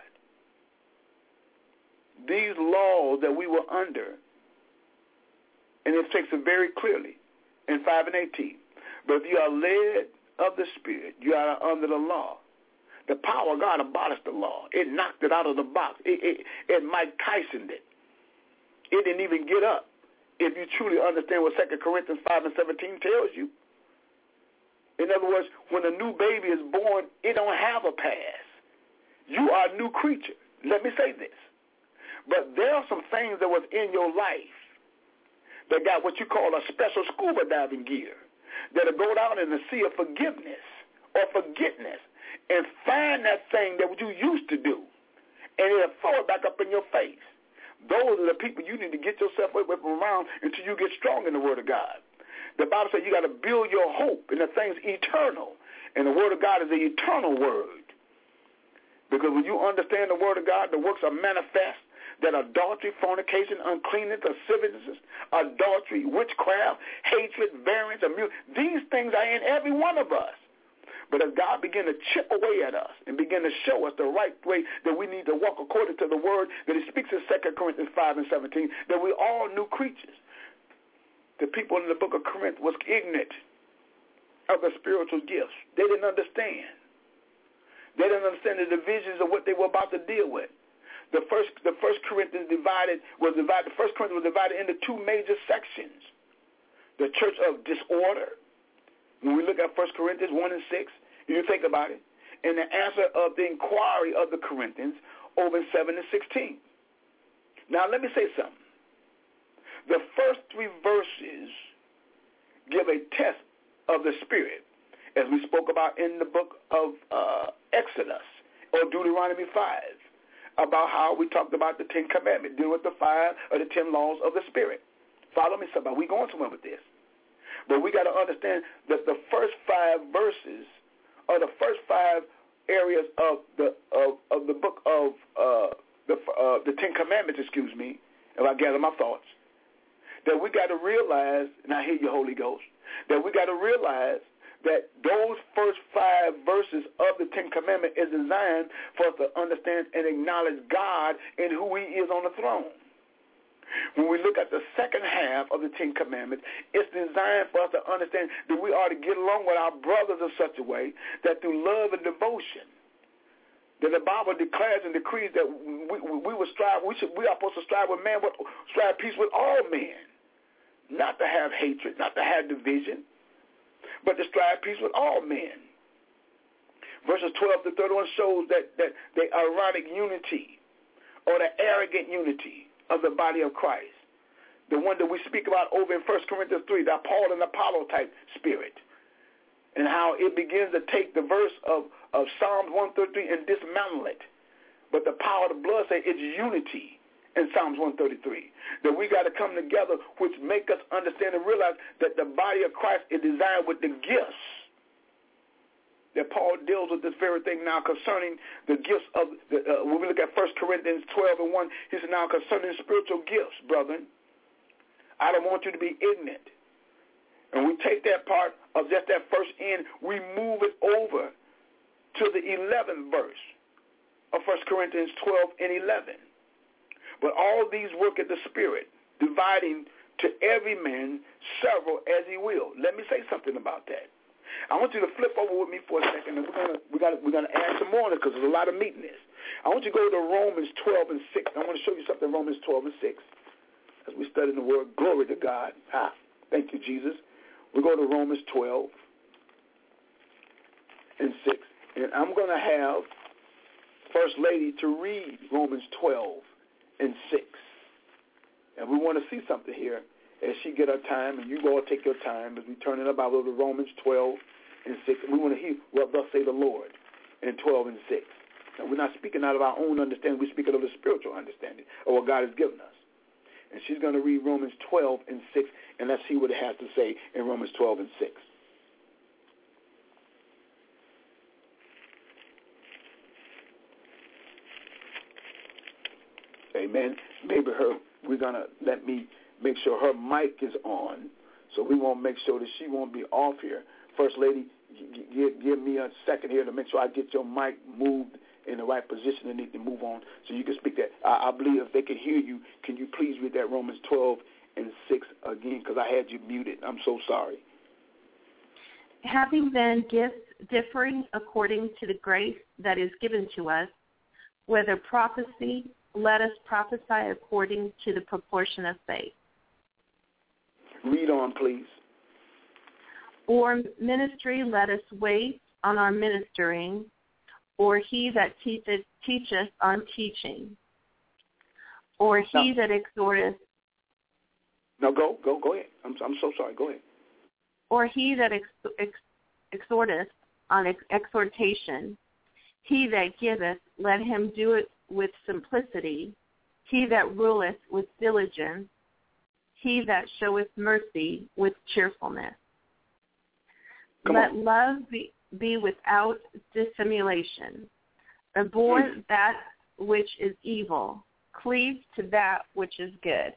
S3: These laws that we were under, and it takes it very clearly in five and eighteen. But if you are led of the Spirit, you are under the law. The power of God abolished the law. It knocked it out of the box. It, it, it Mike Tyson'd it. It didn't even get up. If you truly understand what Second Corinthians five and seventeen tells you. In other words, when a new baby is born, it don't have a past. You are a new creature. Let me say this. But there are some things that was in your life that got what you call a special scuba diving gear that'll go down in the sea of forgiveness. or forgetfulness and find that thing that you used to do, and it'll throw it back up in your face. Those are the people you need to get yourself away from around until you get strong in the Word of God. The Bible says you got to build your hope in the things eternal, and the Word of God is the eternal Word. Because when you understand the Word of God, the works are manifest, that adultery, fornication, uncleanness, lasciviousness, adultery, witchcraft, hatred, variance, immune, these things are in every one of us. But as God began to chip away at us and begin to show us the right way that we need to walk according to the Word that He speaks in Second Corinthians five and seventeen, that we all new creatures. The people in the book of Corinth was ignorant of the spiritual gifts. They didn't understand. They didn't understand the divisions of what they were about to deal with. The first, the first Corinthians divided was divided. The first Corinthians was divided into two major sections: the church of disorder. When we look at First Corinthians one and six, you think about it, and the answer of the inquiry of the Corinthians over in seven and sixteen. Now, let me say something. The first three verses give a test of the Spirit, as we spoke about in the book of uh, Exodus or Deuteronomy five, about how we talked about the Ten Commandments, dealing with the five or the ten laws of the Spirit. Follow me, somebody. We're going somewhere with this. But we got to understand that the first five verses are the first five areas of the of, of the book of uh, the uh, the Ten Commandments, excuse me, if I gather my thoughts, that we got to realize, and I hear you, Holy Ghost, that we got to realize that those first five verses of the Ten Commandments is designed for us to understand and acknowledge God and who He is on the throne. When we look at the second half of the Ten Commandments, it's designed for us to understand that we are to get along with our brothers in such a way that through love and devotion, that the Bible declares and decrees that we, we, we will strive, we should, we are supposed to strive with man, strive peace with all men, not to have hatred, not to have division, but to strive peace with all men. Verses twelve to thirty-one shows that, that the ironic unity or the arrogant unity of the body of Christ, the one that we speak about over in First Corinthians three, that Paul and Apollo type spirit, and how it begins to take the verse of, of Psalms one thirty-three and dismantle it. But the power of the blood says it's unity in Psalms one thirty-three, that we got to come together, which make us understand and realize that the body of Christ is designed with the gifts. That Paul deals with this very thing now concerning the gifts of, the, uh, when we look at First Corinthians twelve and one, he said, now concerning spiritual gifts, brethren, I don't want you to be ignorant. And we take that part of just that first end, we move it over to the eleventh verse of First Corinthians twelve and eleven. But all these work at the Spirit, dividing to every man several as he will. Let me say something about that. I want you to flip over with me for a second, and we're gonna we got we're gonna add some more because there's a lot of meat in this. I want you to go to Romans twelve and six. I want to show you something. Romans twelve and six, as we study the Word. Glory to God. Ah, thank you, Jesus. We go to Romans twelve and six, and I'm gonna have First Lady to read Romans twelve and six, and we want to see something here. As she get her time, and you all take your time as we turn in our Bible to Romans twelve and six. And we want to hear what thus say the Lord in twelve and six. Now, we're not speaking out of our own understanding. We're speaking of the spiritual understanding of what God has given us. And she's going to read Romans twelve and six, and let's see what it has to say in Romans twelve and six. Amen. Maybe her, we're going to let me make sure her mic is on, so we won't make sure that she won't be off here. First Lady, give, give me a second here to make sure I get your mic moved in the right position and need to move on so you can speak that. I, I believe if they can hear you, can you please read that Romans twelve and six again, because I had you muted. I'm so sorry.
S4: Having then gifts differing according to the grace that is given to us, whether prophecy, let us prophesy according to the proportion of faith.
S3: Read on, please.
S4: Or ministry, let us wait on our ministering, or he that teacheth, teacheth on teaching, or he no. that exhorteth.
S3: No, go, go, go ahead. I'm, I'm so sorry. Go ahead.
S4: Or he that ex, ex, exhorteth on ex- exhortation. He that giveth, let him do it with simplicity. He that ruleth with diligence. He that showeth mercy with cheerfulness.
S3: Come
S4: let
S3: on.
S4: love be, be without dissimulation. Abhor mm. that which is evil. Cleave to that which is good.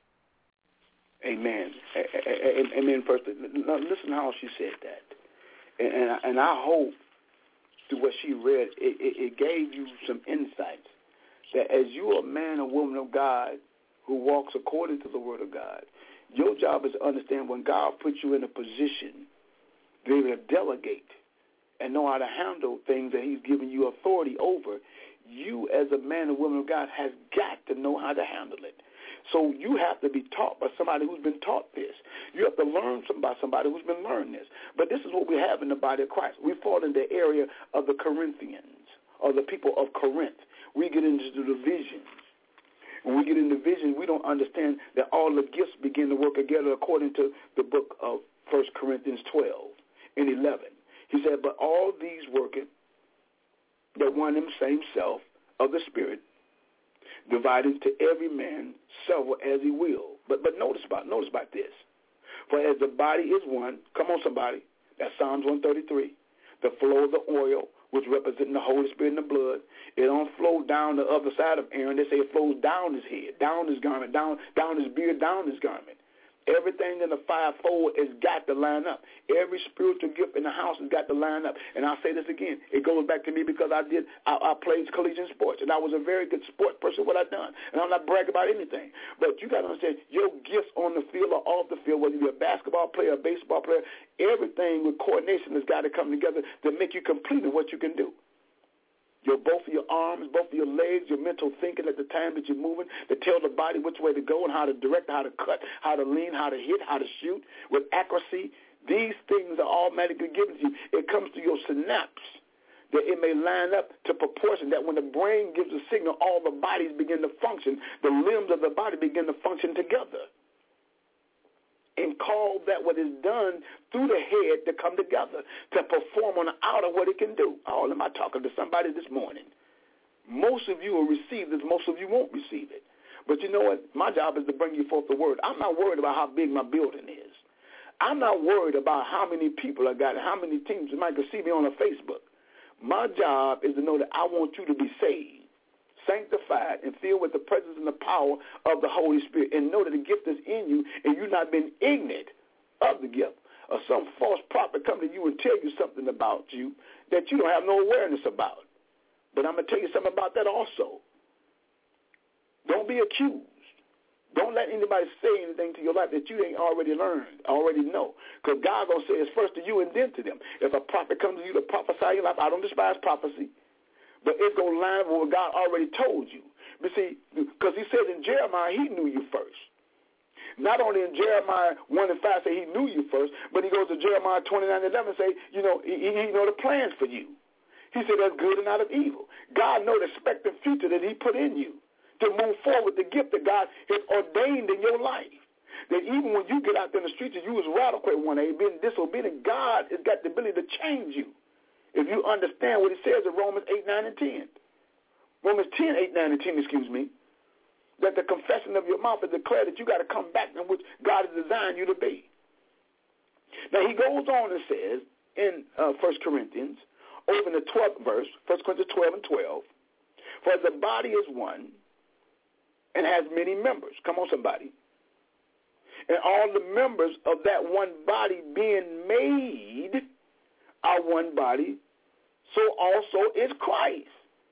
S3: Amen. Amen. First, listen how she said that. And, and I hope through what she read, it, it, it gave you some insights that as you are a man or woman of God who walks according to the word of God, your job is to understand when God puts you in a position to be able to delegate and know how to handle things that he's given you authority over, you as a man or woman of God has got to know how to handle it. So you have to be taught by somebody who's been taught this. You have to learn some, by somebody who's been learning this. But this is what we have in the body of Christ. We fall in the area of the Corinthians, or the people of Corinth. We get into the divisions. When we get in division, we don't understand that all the gifts begin to work together according to the book of First Corinthians twelve and eleven. He said, but all these worketh that one and the same self of the Spirit, dividing to every man several as he will. But but notice about notice about this. For as the body is one, come on somebody, that's Psalms one thirty-three, the flow of the oil, which represents the Holy Spirit and the blood, it don't flow down the other side of Aaron. They say it flows down his head, down his garment, down down his beard, down his garment. Everything in the fivefold has got to line up. Every spiritual gift in the house has got to line up. And I'll say this again. It goes back to me because I did. I, I played collegiate sports, and I was a very good sport person. What I done, and I'm not bragging about anything. But you got to understand your gifts on the field or off the field, whether you're a basketball player, a baseball player, everything with coordination has got to come together to make you complete in what you can do. Your both of your arms, both of your legs, your mental thinking at the time that you're moving, to tell the body which way to go and how to direct, how to cut, how to lean, how to hit, how to shoot with accuracy. These things are automatically given to you. It comes to your synapse that it may line up to proportion that when the brain gives a signal, all the bodies begin to function. The limbs of the body begin to function together. And call that what is done through the head to come together to perform on the outer what it can do. Oh, am I talking to somebody this morning? Most of you will receive this. Most of you won't receive it. But you know what? My job is to bring you forth the word. I'm not worried about how big my building is. I'm not worried about how many people I got and how many teams you might can see me on a Facebook. My job is to know that I want you to be saved, sanctified, and filled with the presence and the power of the Holy Spirit, and know that the gift is in you, and you've not been ignorant of the gift, or some false prophet come to you and tell you something about you that you don't have no awareness about. But I'm going to tell you something about that also. Don't be accused. Don't let anybody say anything to your life that you ain't already learned, already know. Because God going to say it's first to you and then to them. If a prophet comes to you to prophesy your life, I don't despise prophecy. But it's going to line up with what God already told you. But see, because he said in Jeremiah, he knew you first. Not only in Jeremiah one and five say he knew you first, but he goes to Jeremiah twenty-nine and eleven and say, you know, he, he know the plans for you. He said that's good and not of evil. God knows the expected future that he put in you to move forward the gift that God has ordained in your life. That even when you get out there in the streets and you was radical one day, being disobedient, God has got the ability to change you. If you understand what it says in Romans eight, nine, and ten. Romans ten, eight, nine, and ten, excuse me. That the confession of your mouth is declared that you got to come back in which God has designed you to be. Now he goes on and says in uh, First Corinthians, over in the twelfth verse, First Corinthians twelve and twelve, for the body is one and has many members. Come on, somebody. And all the members of that one body being made are one body, so also is Christ.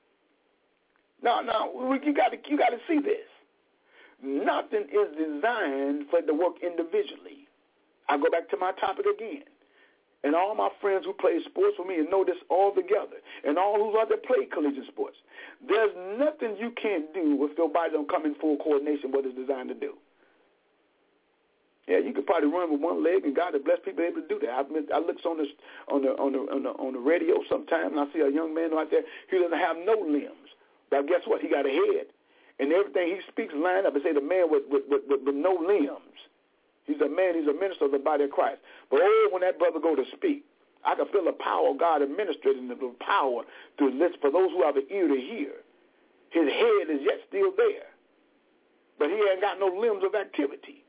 S3: Now, now you got to you got to see this. Nothing is designed for it to work individually. I go back to my topic again. And all my friends who play sports with me and know this all together, and all who out there play collegiate sports, there's nothing you can't do if your body don't come in full coordination what it's designed to do. Yeah, you could probably run with one leg, and God has blessed people able to do that. I've been, I look on the on the on the on the, on the radio sometimes, and I see a young man out there who doesn't have no limbs, but guess what? He got a head, and everything he speaks line up and say the man with with, with, with, with no limbs. He's a man. He's a minister of the body of Christ. But oh, when that brother go to speak,
S5: I can feel the power of God administrating the power to listen for those who have an ear to hear. His head is yet still there, but he ain't got no limbs of activity.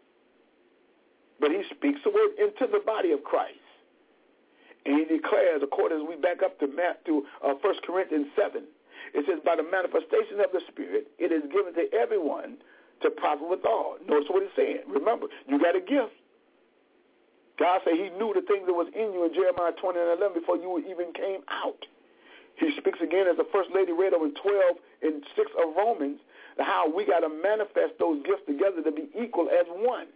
S5: But he speaks the word into the body of Christ. And he declares, according as we back up to Matthew, uh, First Corinthians seven, it says, by the manifestation of the Spirit, it is given to everyone to profit withal. Notice what it's saying. Remember, you got a gift. God said he knew the things that was in you in Jeremiah twenty and eleven before you even came out. He speaks again as the First Lady read over twelve and six of Romans, how we got to manifest those gifts together to be equal as one.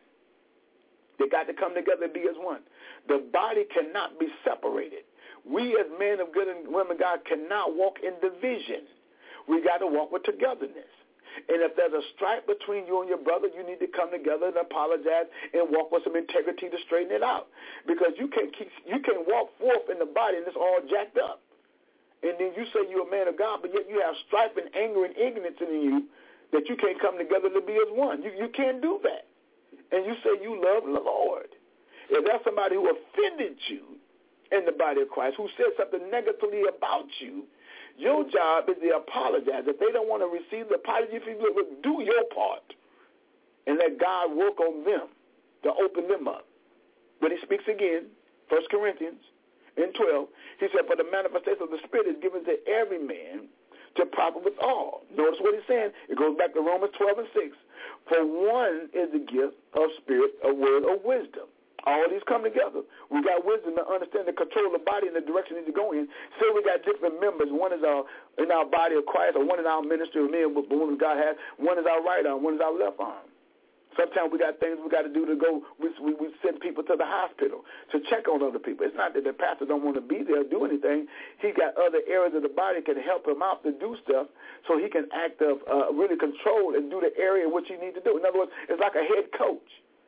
S5: They got to come together and be as one. The body cannot be separated. We as men of good and women of God cannot walk in division. We got to walk with togetherness. And if there's a strife between you and your brother, you need to come together and apologize and walk with some integrity to straighten it out. Because you can keep, you can walk forth in the body and it's all jacked up. And then you say you're a man of God, but yet you have strife and anger and ignorance in you that you can't come together to be as one. You, you can't do that. And you say you love the Lord. If there's somebody who offended you in the body of Christ, who said something negatively about you, your job is to apologize. If they don't want to receive the apology, if you do your part and let God work on them to open them up. But he speaks again, First Corinthians in twelve, he said, for the manifestation of the Spirit is given to every man to profit with all. Notice what he's saying. It goes back to Romans twelve and six. For one is the gift of spirit, a word of wisdom. All these come together. We got wisdom to understand and control the body in the direction it needs to go in. Say we got different members. One is our in our body of Christ, or one in our ministry of men, but one God has. One is our right arm, one is our left arm. Sometimes we got things we got to do to go. We, we, we send people to the hospital to check on other people. It's not that the pastor don't want to be there or do anything. He got other areas of the body can help him out to do stuff so he can act of uh, really control and do the area in which he needs to do. In other words, it's like a head coach.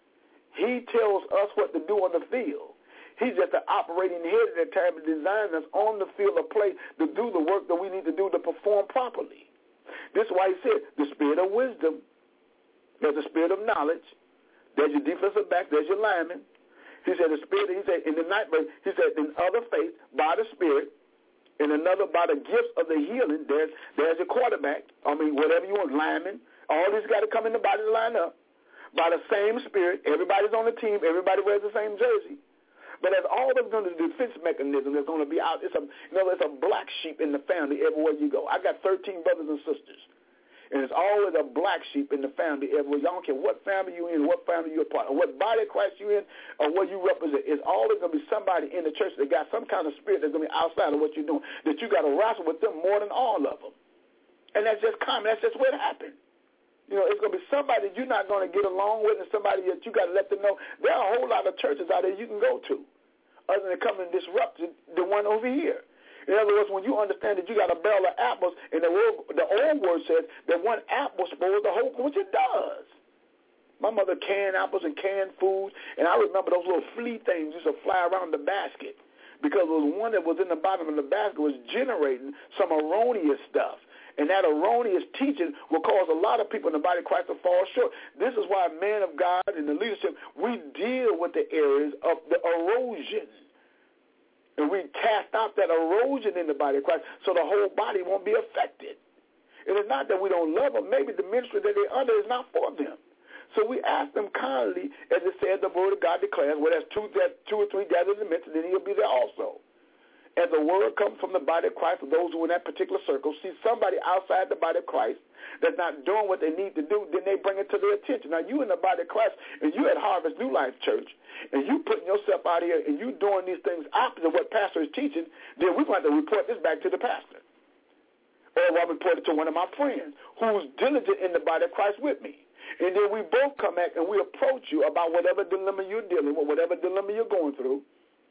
S5: He tells us what to do on the field. He's just the operating head at that time and designing us on the field of play to do the work that we need to do to perform properly. This is why he said the spirit of wisdom. There's the spirit of knowledge. There's your defensive back. There's your lineman. He said the spirit, he said in the night, he said in other faith by the spirit, and another by the gifts of the healing. There's there's your quarterback. I mean, whatever you want, lineman. All these got to come in the body to line up. By the same spirit, everybody's on the team, everybody wears the same jersey. But there's always going to be a defense mechanism that's going to be out. It's a, you know, there's a black sheep in the family everywhere you go. I got thirteen brothers and sisters. And there's always a black sheep in the family everywhere. I don't care what family you're in, what family you're a part of, what body of Christ you're in, or what you represent. It's always going to be somebody in the church that got some kind of spirit that's going to be outside of what you're doing, that you got to wrestle with them more than all of them. And that's just common. That's just what happened. You know, it's going to be somebody that you're not going to get along with and somebody that you got to let them know. There are a whole lot of churches out there you can go to other than come and disrupt the one over here. In other words, when you understand that you got a barrel of apples, and the, word, the old word says that one apple spoils the whole, which it does. My mother canned apples and canned foods, and I remember those little flea things used to fly around the basket because there was one that was in the bottom of the basket was generating some erroneous stuff. And that erroneous teaching will cause a lot of people in the body of Christ to fall short. This is why men of God and the leadership, we deal with the areas of the erosion. And we cast out that erosion in the body of Christ so the whole body won't be affected. It is not that we don't love them. Maybe the ministry that they're under is not for them. So we ask them kindly, as it says, the word of God declares, where there's two, two or three gathered in the midst, and then he'll be there also. As the word comes from the body of Christ, for those who are in that particular circle, see somebody outside the body of Christ that's not doing what they need to do, then they bring it to their attention. Now, you in the body of Christ, and you at Harvest New Life Church, and you putting yourself out here, and you doing these things opposite of what pastor is teaching, then we're going to have to report this back to the pastor. Or I'll report it to one of my friends who's diligent in the body of Christ with me. And then we both come back and we approach you about whatever dilemma you're dealing with, whatever dilemma you're going through,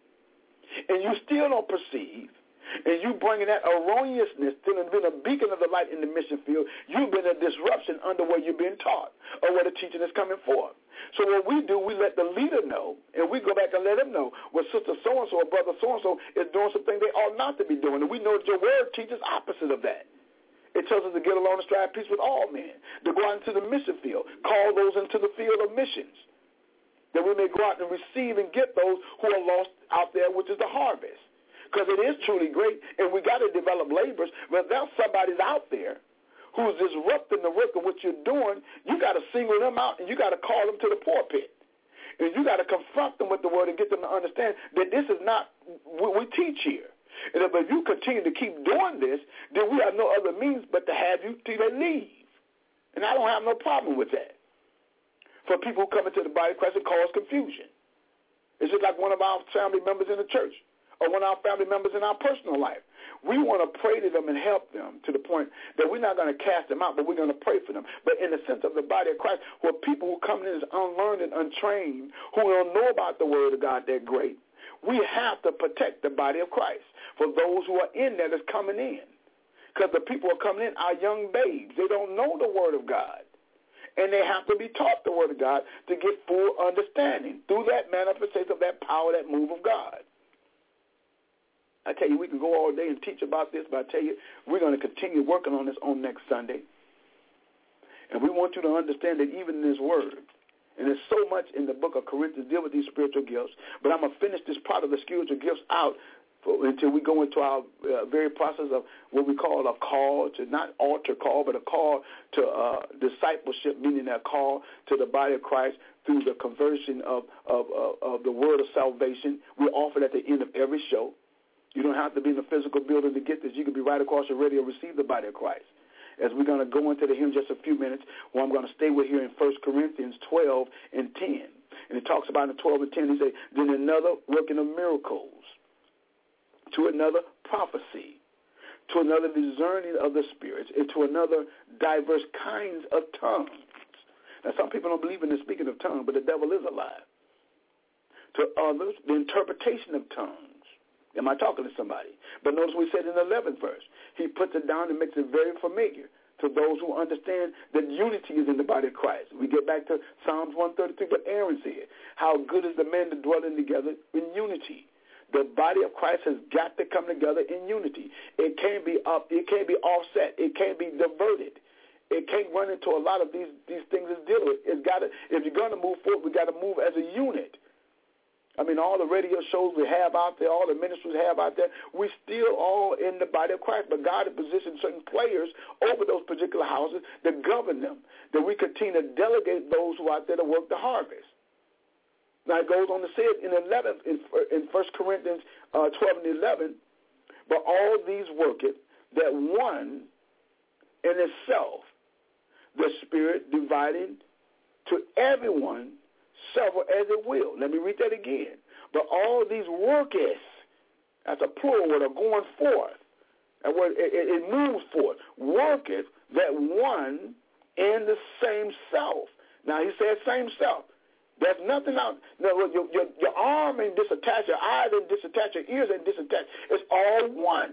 S5: and you still don't perceive, and you bringing that erroneousness, still been a beacon of the light in the mission field, you've been a disruption under where you're being taught or where the teaching is coming forth. So what we do, we let the leader know, and we go back and let him know what sister so-and-so or brother so-and-so is doing something they ought not to be doing. And we know that your word teaches opposite of that. It tells us to get along and strive peace with all men, to go out into the mission field, call those into the field of missions. that we may go out and receive and get those who are lost out there, which is the harvest. Because it is truly great, and we got to develop laborers, but there's somebody's out there who's disrupting the work of what you're doing. You got to single them out, and you got to call them to the pulpit. And you got to confront them with the word and get them to understand that this is not what we teach here. And if you continue to keep doing this, then we have no other means but to have you till they leave. And I don't have no problem with that. For people who come into the body of Christ and cause confusion. It's just like one of our family members in the church or one of our family members in our personal life. We want to pray to them and help them to the point that we're not going to cast them out, but we're going to pray for them. But in the sense of the body of Christ, where people who come in as unlearned and untrained, who don't know about the word of God that great, we have to protect the body of Christ for those who are in there that's coming in. Because the people who are coming in are young babes. They don't know the word of God. And they have to be taught the word of God to get full understanding through that manifestation of that power, that move of God. I tell you, we can go all day and teach about this, but I tell you, we're going to continue working on this on next Sunday. And we want you to understand that even in this word, and there's so much in the book of Corinthians deal with these spiritual gifts, but I'm going to finish this part of the spiritual gifts out for, until we go into our uh, very process of what we call a call to, not altar call, but a call to uh, discipleship, meaning a call to the body of Christ through the conversion of, of, of, of the word of salvation. We offer it at the end of every show. You don't have to be in the physical building to get this. You can be right across your radio and receive the body of Christ. As we're going to go into the here in just a few minutes, well, I'm going to stay with here in First Corinthians twelve and ten. And it talks about in twelve and ten, he says, then another working of miracles, to another prophecy, to another discerning of the spirits, and to another diverse kinds of tongues. Now, some people don't believe in the speaking of tongues, but the devil is a lie. To others, the interpretation of tongues. Am I talking to somebody? But notice we said in the eleventh verse, he puts it down and makes it very familiar to those who understand that unity is in the body of Christ. We get back to Psalms one thirty-three, but Aaron said, how good is the man that dwelling together in unity. The body of Christ has got to come together in unity. It can't be up, it can't be offset, it can't be diverted. It can't run into a lot of these, these things it's dealing with. It's got to, if you're going to move forward, we've got to move as a unit. I mean, all the radio shows we have out there, all the ministries we have out there, we still all in the body of Christ. But God has positioned certain players over those particular houses to govern them, that we continue to delegate those who are out there to work the harvest. Now, it goes on to say it in eleven, in, in First Corinthians uh, twelve and eleven, but all these worketh, that one in itself, the Spirit dividing to everyone several as it will. Let me read that again. But all these worketh, that's a plural word, are going forth. That word, it, it, it moves forth. Worketh, that one in the same self. Now, he said same self. There's nothing out. No, your, your, your arm ain't disattached, your eyes ain't disattached, your ears ain't disattached. It's all one.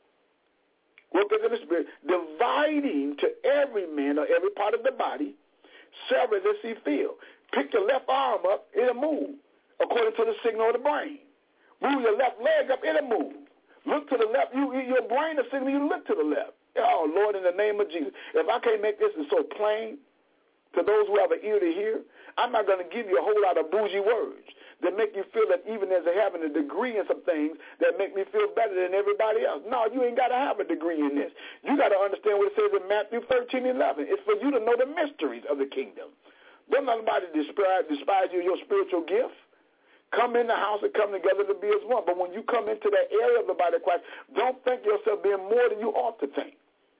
S5: Worketh in the Spirit, dividing to every man or every part of the body, several as he feel. Pick your left arm up, it'll move, according to the signal of the brain. Move your left leg up, it'll move. Look to the left, you, your brain will signal you to look to the left. Oh, Lord, in the name of Jesus. If I can't make this so plain to those who have an ear to hear, I'm not going to give you a whole lot of bougie words that make you feel that even as they're having a degree in some things that make me feel better than everybody else. No, you ain't got to have a degree in this. You got to understand what it says in Matthew thirteen eleven. It's for you to know the mysteries of the kingdom. Don't nobody despise, despise you, your spiritual gift. Come in the house and come together to be as one. But when you come into that area of the body of Christ, don't think yourself being more than you ought to think.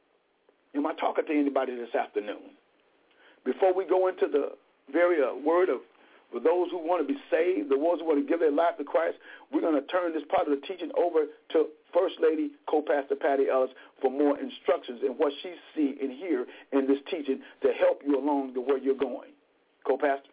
S5: Am I talking to anybody this afternoon? Before we go into the very uh, word of for those who want to be saved, the ones who want to give their life to Christ, we're going to turn this part of the teaching over to First Lady Co-Pastor Patty Ellis for more instructions in what she see and hear in this teaching to help you along the way you're going. Co-Pastor?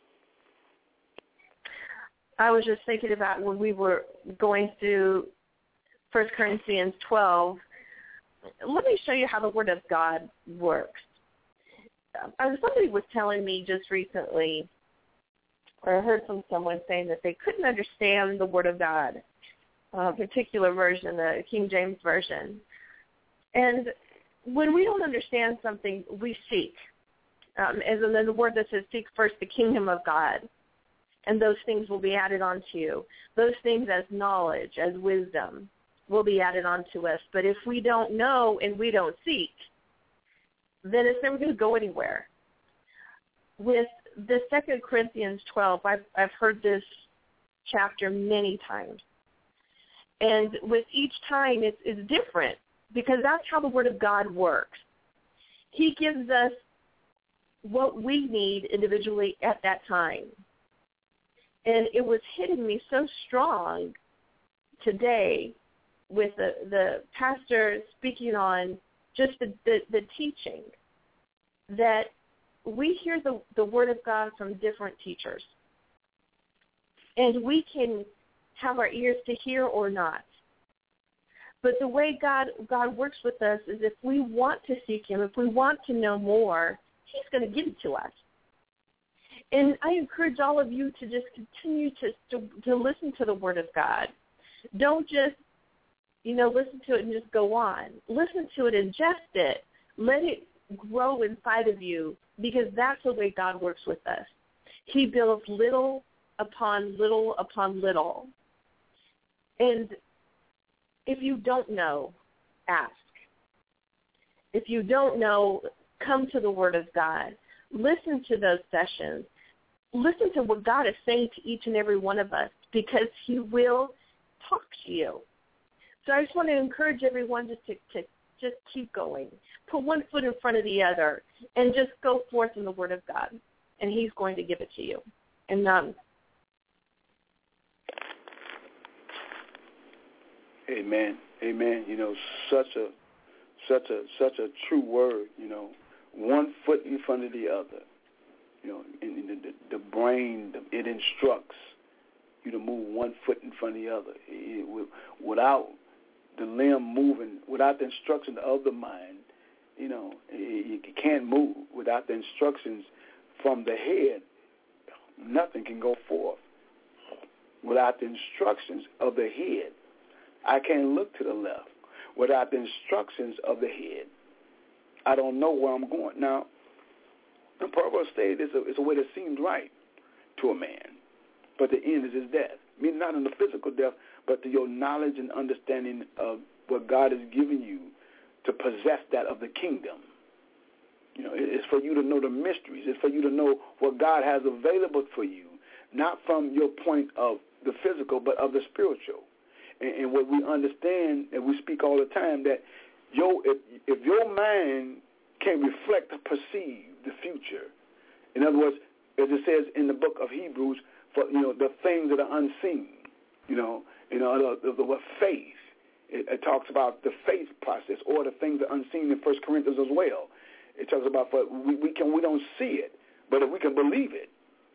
S4: I was just thinking about when we were going through First Corinthians twelve. Let me show you how the Word of God works. Uh, somebody was telling me just recently, or I heard from someone saying that they couldn't understand the Word of God, a particular version, the King James Version. And when we don't understand something, we seek. Um, as in the word that says, seek first the kingdom of God. and those things will be added onto you. Those things as knowledge, as wisdom, will be added onto us. But if we don't know and we don't seek, then it's never going to go anywhere. With the Second Corinthians twelve, I've, I've heard this chapter many times. And with each time, it's, it's different because that's how the Word of God works. He gives us what we need individually at that time. And it was hitting me so strong today with the, the pastor speaking on just the, the, the teaching that we hear the, the Word of God from different teachers. And we can have our ears to hear or not. But the way God God works with us is if we want to seek Him, if we want to know more, He's going to give it to us. And I encourage all of you to just continue to, to, to listen to the Word of God. Don't just, you know, listen to it and just go on. Listen to it, ingest it. Let it grow inside of you because that's the way God works with us. He builds little upon little upon little. And if you don't know, ask. If you don't know, come to the Word of God. Listen to those sessions. Listen to what God is saying to each and every one of us because He will talk to you. So I just want to encourage everyone just to, to just keep going. Put one foot in front of the other and just go forth in the Word of God, and He's going to give it to you. And um,
S3: Amen. Amen. You know, such a such a such a true word, you know. One foot in front of the other. You know, in, in the, the, the brain, it instructs you to move one foot in front of the other. It, without the limb moving, without the instruction of the mind, you know, it, it can't move. Without the instructions from the head, nothing can go forth. Without the instructions of the head, I can't look to the left. Without the instructions of the head, I don't know where I'm going. Now, the Proverbs stated it's a, it's a way that seems right to a man, but the end is his death. Meaning not in the physical death, but to your knowledge and understanding of what God has given you to possess that of the kingdom. You know, it's for you to know the mysteries. It's for you to know what God has available for you, not from your point of the physical, but of the spiritual. And, and what we understand, and we speak all the time, that your, if, if your mind can reflect or perceive the future, in other words, as it says in the book of Hebrews, for you know the things that are unseen, you know, you know the, the, the faith. It, it talks about the faith process, or the things that are unseen in First Corinthians as well. It talks about for we, we can we don't see it, but if we can believe it,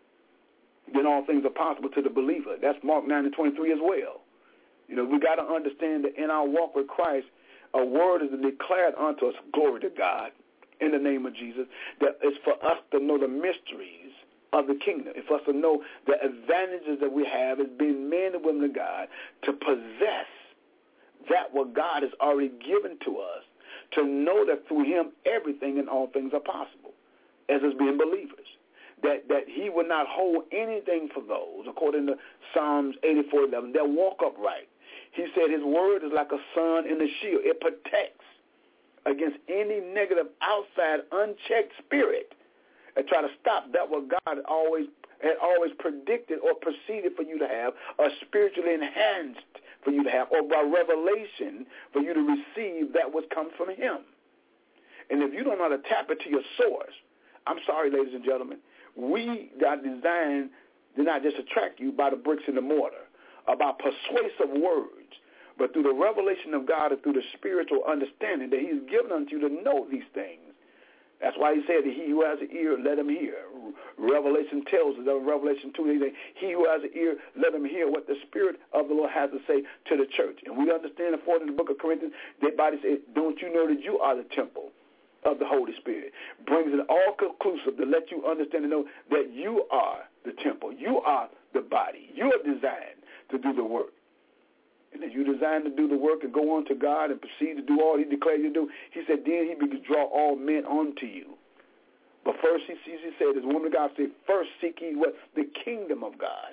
S3: then all things are possible to the believer. That's Mark nine and twenty-three as well. You know, we got to understand that in our walk with Christ, a word is declared unto us, glory to God, in the name of Jesus, that it's for us to know the mysteries of the kingdom. It's for us to know the advantages that we have as being men and women of God, to possess that what God has already given to us, to know that through Him everything and all things are possible, as us being believers. That that He will not hold anything for those, according to Psalms eighty-four eleven, that walk upright. He said His word is like a sun in the shield. It protects against any negative outside unchecked spirit and try to stop that what God always had always predicted or preceded for you to have, or spiritually enhanced for you to have, or by revelation for you to receive that which comes from Him. And if you don't know how to tap into your source, I'm sorry, ladies and gentlemen, we are designed to not just attract you by the bricks and the mortar, about persuasive words, but through the revelation of God and through the spiritual understanding that He's given unto you to know these things. That's why He said that he who has an ear, let him hear. Revelation tells us that in Revelation two, he said, he who has an ear, let him hear what the Spirit of the Lord has to say to the church. And we understand, according to the book of Corinthians, that body says, don't you know that you are the temple of the Holy Spirit? Brings it all conclusive to let you understand and know that you are the temple. You are the body. You are designed to do the work. And if you're designed to do the work and go on to God and proceed to do all He declared you to do, He said, then He begins to draw all men unto you. But first, He, he said, as the woman of God said, first seek ye what? The kingdom
S5: of God,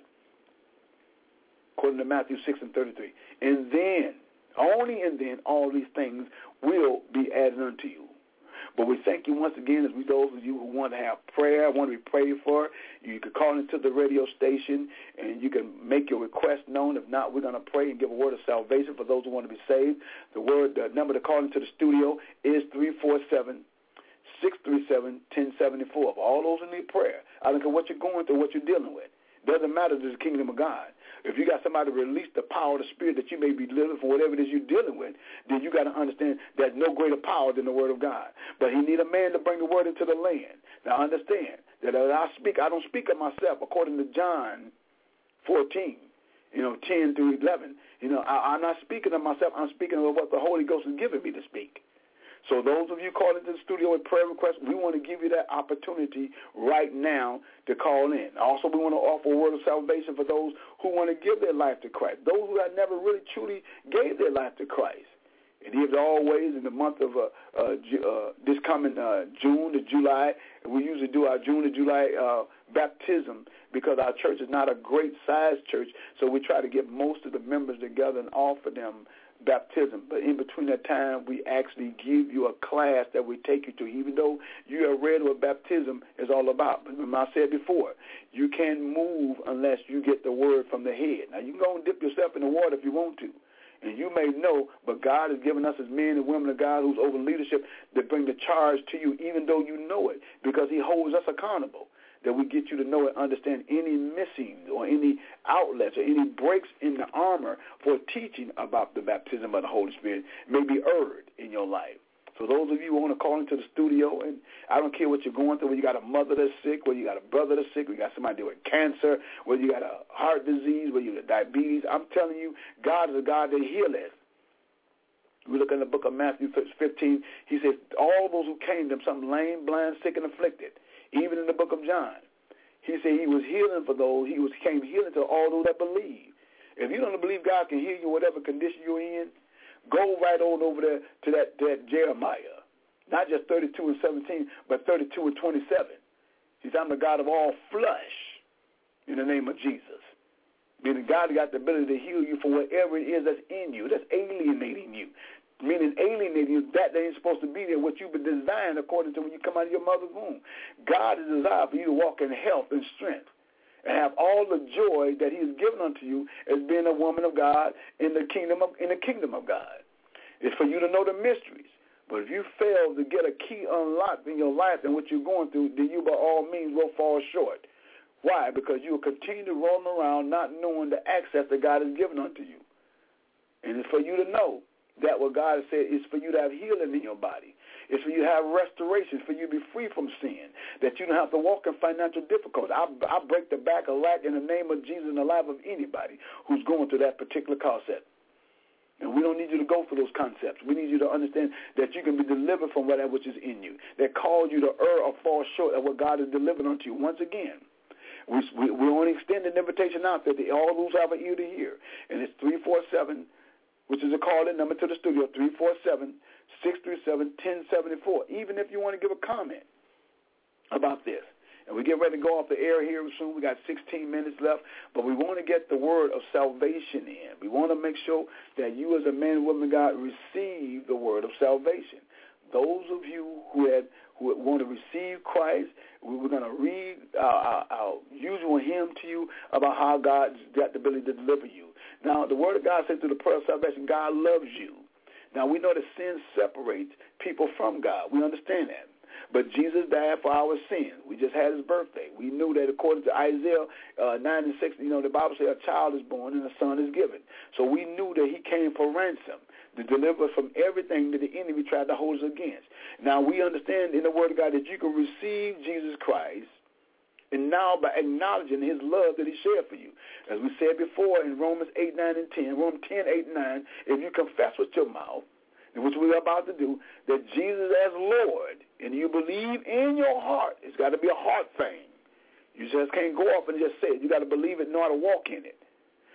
S5: according to Matthew six and thirty-three. And then, only and then, all these things will be added unto you. But we thank you once again, as we those of you who want to have prayer, want to be prayed for, you can call into the radio station and you can make your request known. If not, we're going to pray and give a word of salvation for those who want to be saved. The word, the number to call into the studio is three four seven, six three seven, one zero seven four. For all those who need prayer, I don't care what you're going through, what you're dealing with. Doesn't matter to the kingdom of God. If you got somebody to release the power of the Spirit that you may be living for whatever it is you're dealing with, then you got to understand there's no greater power than the Word of God. But he need a man to bring the Word into the land. Now understand that as I speak, I don't speak of myself according to John fourteen, you know, ten through eleven. You know, I, I'm not speaking of myself. I'm speaking of what the Holy Ghost is giving me to speak. So those of you calling into the studio with prayer requests, we want to give you that opportunity right now to call in. Also, we want to offer a word of salvation for those who want to give their life to Christ, those who have never really truly gave their life to Christ. And even always in the month of uh, uh, uh, this coming uh, June to July, we usually do our June to July uh, baptism because our church is not a great-sized church, so we try to get most of the members together and offer them baptism. But in between that time, we actually give you a class that we take you to, even though you have read what baptism is all about. But I said before, you can't move unless you get the word from the head. Now, you can go and dip yourself in the water if you want to. And you may know, but God has given us as men and women of God who's over leadership to bring the charge to you, even though you know it, because he holds us accountable. That we get you to know and understand any missing or any outlets or any breaks in the armor for teaching about the baptism of the Holy Spirit may be erred in your life. So those of you who want to call into the studio, and I don't care what you're going through, whether you got a mother that's sick, whether you got a brother that's sick, whether you got somebody with cancer, whether you got a heart disease, whether you got diabetes, I'm telling you, God is a God that healeth. We look in the book of Matthew fifteen, he says, all those who came to him, some lame, blind, sick, and afflicted. Even in the book of John, he said he was healing for those. He was came healing to all those that believe. If you don't believe God can heal you whatever condition you're in, go right on over there to that, that Jeremiah. Not just thirty-two and seventeen, but thirty-two and twenty-seven. He said, I'm the God of all flesh in the name of Jesus. Meaning God got the ability to heal you from whatever it is that's in you, that's alienating you. Meaning alienating you, that they ain't supposed to be there, what you've been designed according to when you come out of your mother's womb. God is desired for you to walk in health and strength and have all the joy that he has given unto you as being a woman of God in the kingdom of, in the kingdom of God. It's for you to know the mysteries. But if you fail to get a key unlocked in your life and what you're going through, then you by all means will fall short. Why? Because you will continue to roam around not knowing the access that God has given unto you. And it's for you to know that what God has said is for you to have healing in your body. It's for you to have restoration, for you to be free from sin, that you don't have to walk in financial difficulty. I, I break the back of lack in the name of Jesus in the life of anybody who's going through that particular concept. And we don't need you to go through those concepts. We need you to understand that you can be delivered from that which is in you, that calls you to err or fall short of what God has delivered unto you. Once again, we, we, we only extend an invitation out there to all those who have an ear to hear. And it's three four seven, which is a call-in number to the studio, three four seven, six three seven, one zero seven four, even if you want to give a comment about this. And we get ready to go off the air here soon. We got sixteen minutes left, but we want to get the word of salvation in. We want to make sure that you as a man and woman of God receive the word of salvation. Those of you who had who want to receive Christ, we're going to read our, our usual hymn to you about how God's got the ability to deliver you. Now, the word of God says through the prayer of salvation, God loves you. Now, we know that sin separates people from God. We understand that. But Jesus died for our sins. We just had his birthday. We knew that according to Isaiah uh, nine and six, you know, the Bible says a child is born and a son is given. So we knew that he came for ransom, to deliver us from everything that the enemy tried to hold us against. Now, we understand in the word of God that you can receive Jesus Christ, and now by acknowledging his love that he shared for you. As we said before in Romans eight, nine, and ten, Romans ten, eight, and nine, if you confess with your mouth, which we're about to do, that Jesus as Lord, and you believe in your heart, it's got to be a heart thing. You just can't go off and just say it. You got to believe it, know how to walk in it.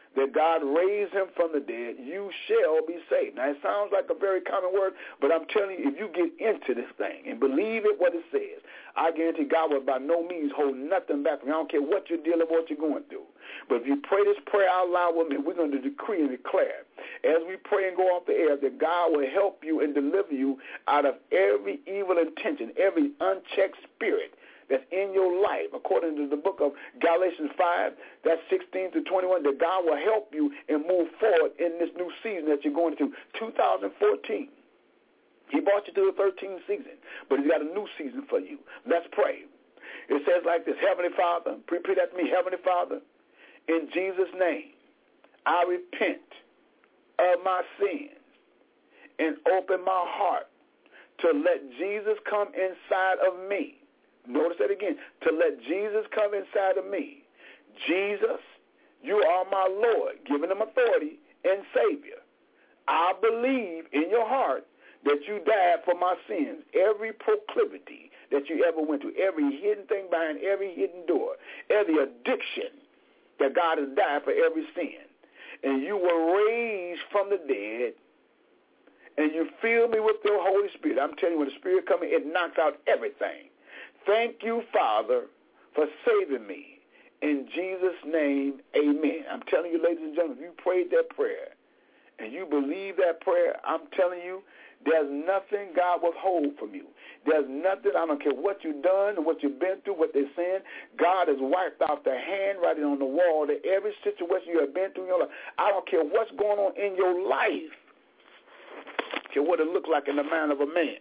S5: that God raised him from the dead, you shall be saved. Now, it sounds like a very common word, but I'm telling you, if you get into this thing and believe it, what it says, I guarantee God will by no means hold nothing back from you. I don't care what you're dealing with, what you're going through. But if you pray this prayer out loud with me, we're going to decree and declare, as we pray and go off the air, that God will help you and deliver you out of every evil intention, every unchecked spirit that's in your life, according to the book of Galatians five, that's sixteen to twenty-one, that God will help you and move forward in this new season that you're going to, two thousand fourteen. He brought you to the thirteenth season, but he's got a new season for you. Let's pray. It says like this, Heavenly Father, repeat after me, Heavenly Father, in Jesus' name, I repent of my sins and open my heart to let Jesus come inside of me. Notice that again, to let Jesus come inside of me. Jesus, you are my Lord, giving him authority and Savior. I believe in your heart that you died for my sins, every proclivity that you ever went to, every hidden thing behind every hidden door, every addiction, that God has died for every sin. And you were raised from the dead, and you fill me with your Holy Spirit. I'm telling you, when the Spirit comes in, it knocks out everything. Thank you, Father, for saving me. In Jesus' name, amen. I'm telling you, ladies and gentlemen, if you prayed that prayer and you believe that prayer, I'm telling you, there's nothing God will hold from you. There's nothing, I don't care what you've done and what you've been through, what they're saying. God has wiped out the handwriting on the wall that every situation you have been through in your life. I don't care what's going on in your life. I don't care what it looked like in the mind of a man.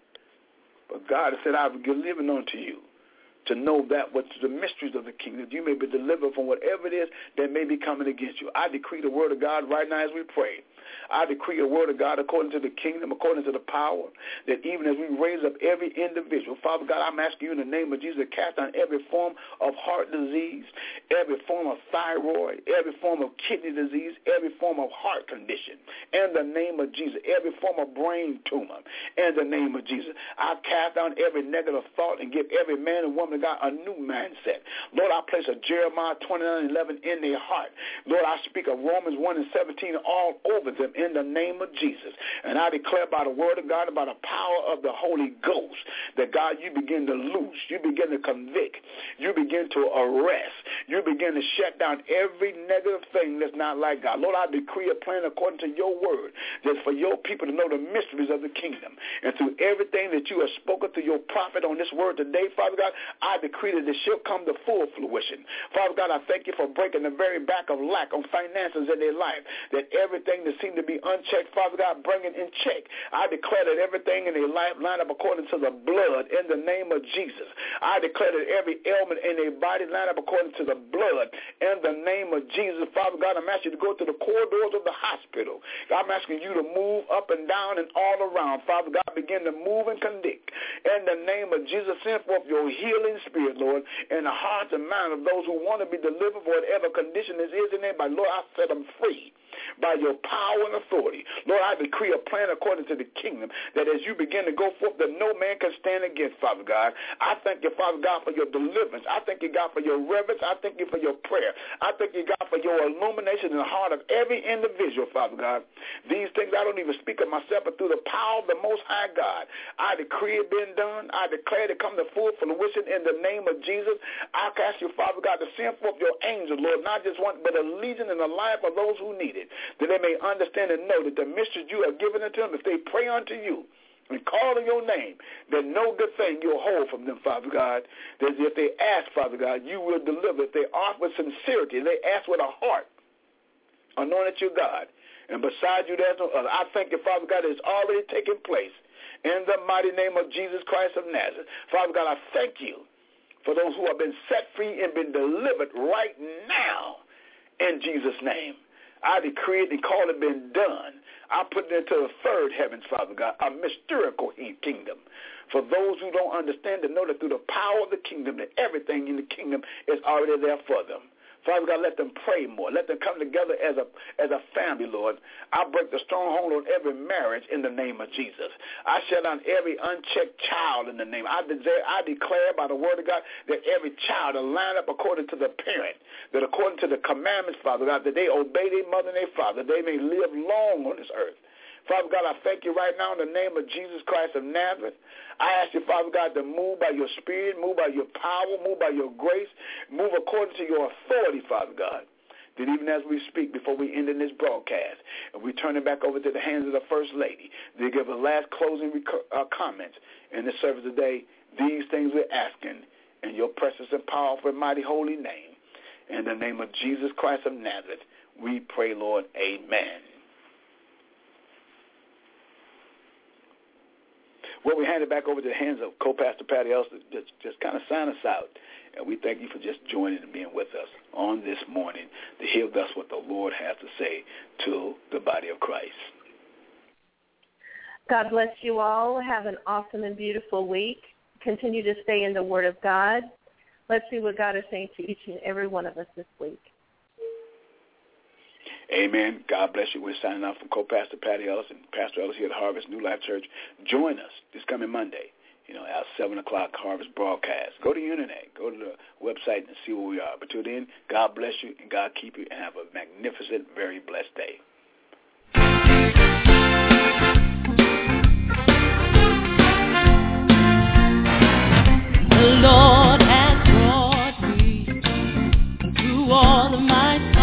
S5: But God has said, I've given unto you to know that what's the mysteries of the kingdom. You may be delivered from whatever it is that may be coming against you. I decree the word of God right now as we pray. I decree a word of God according to the kingdom, according to the power, that even as we raise up every individual, Father God, I'm asking you in the name of Jesus to cast down every form of heart disease, every form of thyroid, every form of kidney disease, every form of heart condition, in the name of Jesus, every form of brain tumor, in the name of Jesus. I cast down every negative thought and give every man and woman of God a new mindset. Lord, I place a Jeremiah twenty-nine eleven in their heart. Lord, I speak of Romans one and seventeen all over them in the name of Jesus. And I declare by the word of God, by the power of the Holy Ghost, that God, you begin to loose, you begin to convict, you begin to arrest, you begin to shut down every negative thing that's not like God. Lord, I decree a plan according to your word, that's for your people to know the mysteries of the kingdom. And through everything that you have spoken to your prophet on this word today, Father God, I decree that it shall come to full fruition. Father God, I thank you for breaking the very back of lack on finances in their life, that everything that seemed to be unchecked, Father God, bring it in check. I declare that everything in their life line up according to the blood in the name of Jesus. I declare that every ailment in their body line up according to the blood in the name of Jesus. Father God, I'm asking you to go to the corridors of the hospital. I'm asking you to move up and down and all around. Father God, begin to move and convict. In the name of Jesus, send forth your healing spirit, Lord, in the hearts and minds of those who want to be delivered for whatever condition this is in their body. Lord, I set them free by your power and authority. Lord, I decree a plan according to the kingdom, that as you begin to go forth, that no man can stand against, Father God. I thank you, Father God, for your deliverance. I thank you, God, for your reverence. I thank you for your prayer. I thank you, God, for your illumination in the heart of every individual, Father God. These things I don't even speak of myself, but through the power of the Most High God, I decree it being done. I declare it to come to full fruition in the name of Jesus. I ask you, Father God, to send forth your angels, Lord, not just one, but a legion in the life of those who need it, that they may understand and know that the mysteries you have given unto them, if they pray unto you and call in your name, that no good thing you'll hold from them, Father God. That if they ask, Father God, you will deliver. If they ask with sincerity, they ask with a heart, anointed you, God. And beside you, there's no other. I thank you, Father God, it's already taken place in the mighty name of Jesus Christ of Nazareth. Father God, I thank you for those who have been set free and been delivered right now in Jesus' name. I decree it and call it been done. I put it into the third heavens, Father God, a mystical kingdom. For those who don't understand, to know that through the power of the kingdom, that everything in the kingdom is already there for them. Father God, let them pray more. Let them come together as a as a family, Lord. I break the stronghold on every marriage in the name of Jesus. I shut down every unchecked child in the name. I declare, I declare by the word of God that every child will line up according to the parent, that according to the commandments, Father God, that they obey their mother and their father, they may live long on this earth. Father God, I thank you right now in the name of Jesus Christ of Nazareth. I ask you, Father God, to move by your spirit, move by your power, move by your grace, move according to your authority, Father God. That even as we speak, before we end in this broadcast, and we turn it back over to the hands of the First Lady, to give a last closing rec- uh, comments in the service today, these things we're asking in your precious and powerful and mighty holy name. In the name of Jesus Christ of Nazareth, we pray, Lord, amen. Well, we hand it back over to the hands of co-pastor Patty Ellis to just, just kind of sign us out. And we thank you for just joining and being with us on this morning to hear thus what the Lord has to say to the body of Christ.
S4: God bless you all. Have an awesome and beautiful week. Continue to stay in the Word of God. Let's see what God is saying to each and every one of us this week.
S5: Amen. God bless you. We're signing off from co-pastor Patty Ellis and Pastor Ellis here at Harvest New Life Church. Join us this coming Monday, you know, our seven o'clock Harvest broadcast. Go to the internet. Go to the website and see where we are. But till then, God bless you and God keep you and have a magnificent, very blessed day.
S1: The Lord has brought me through all of my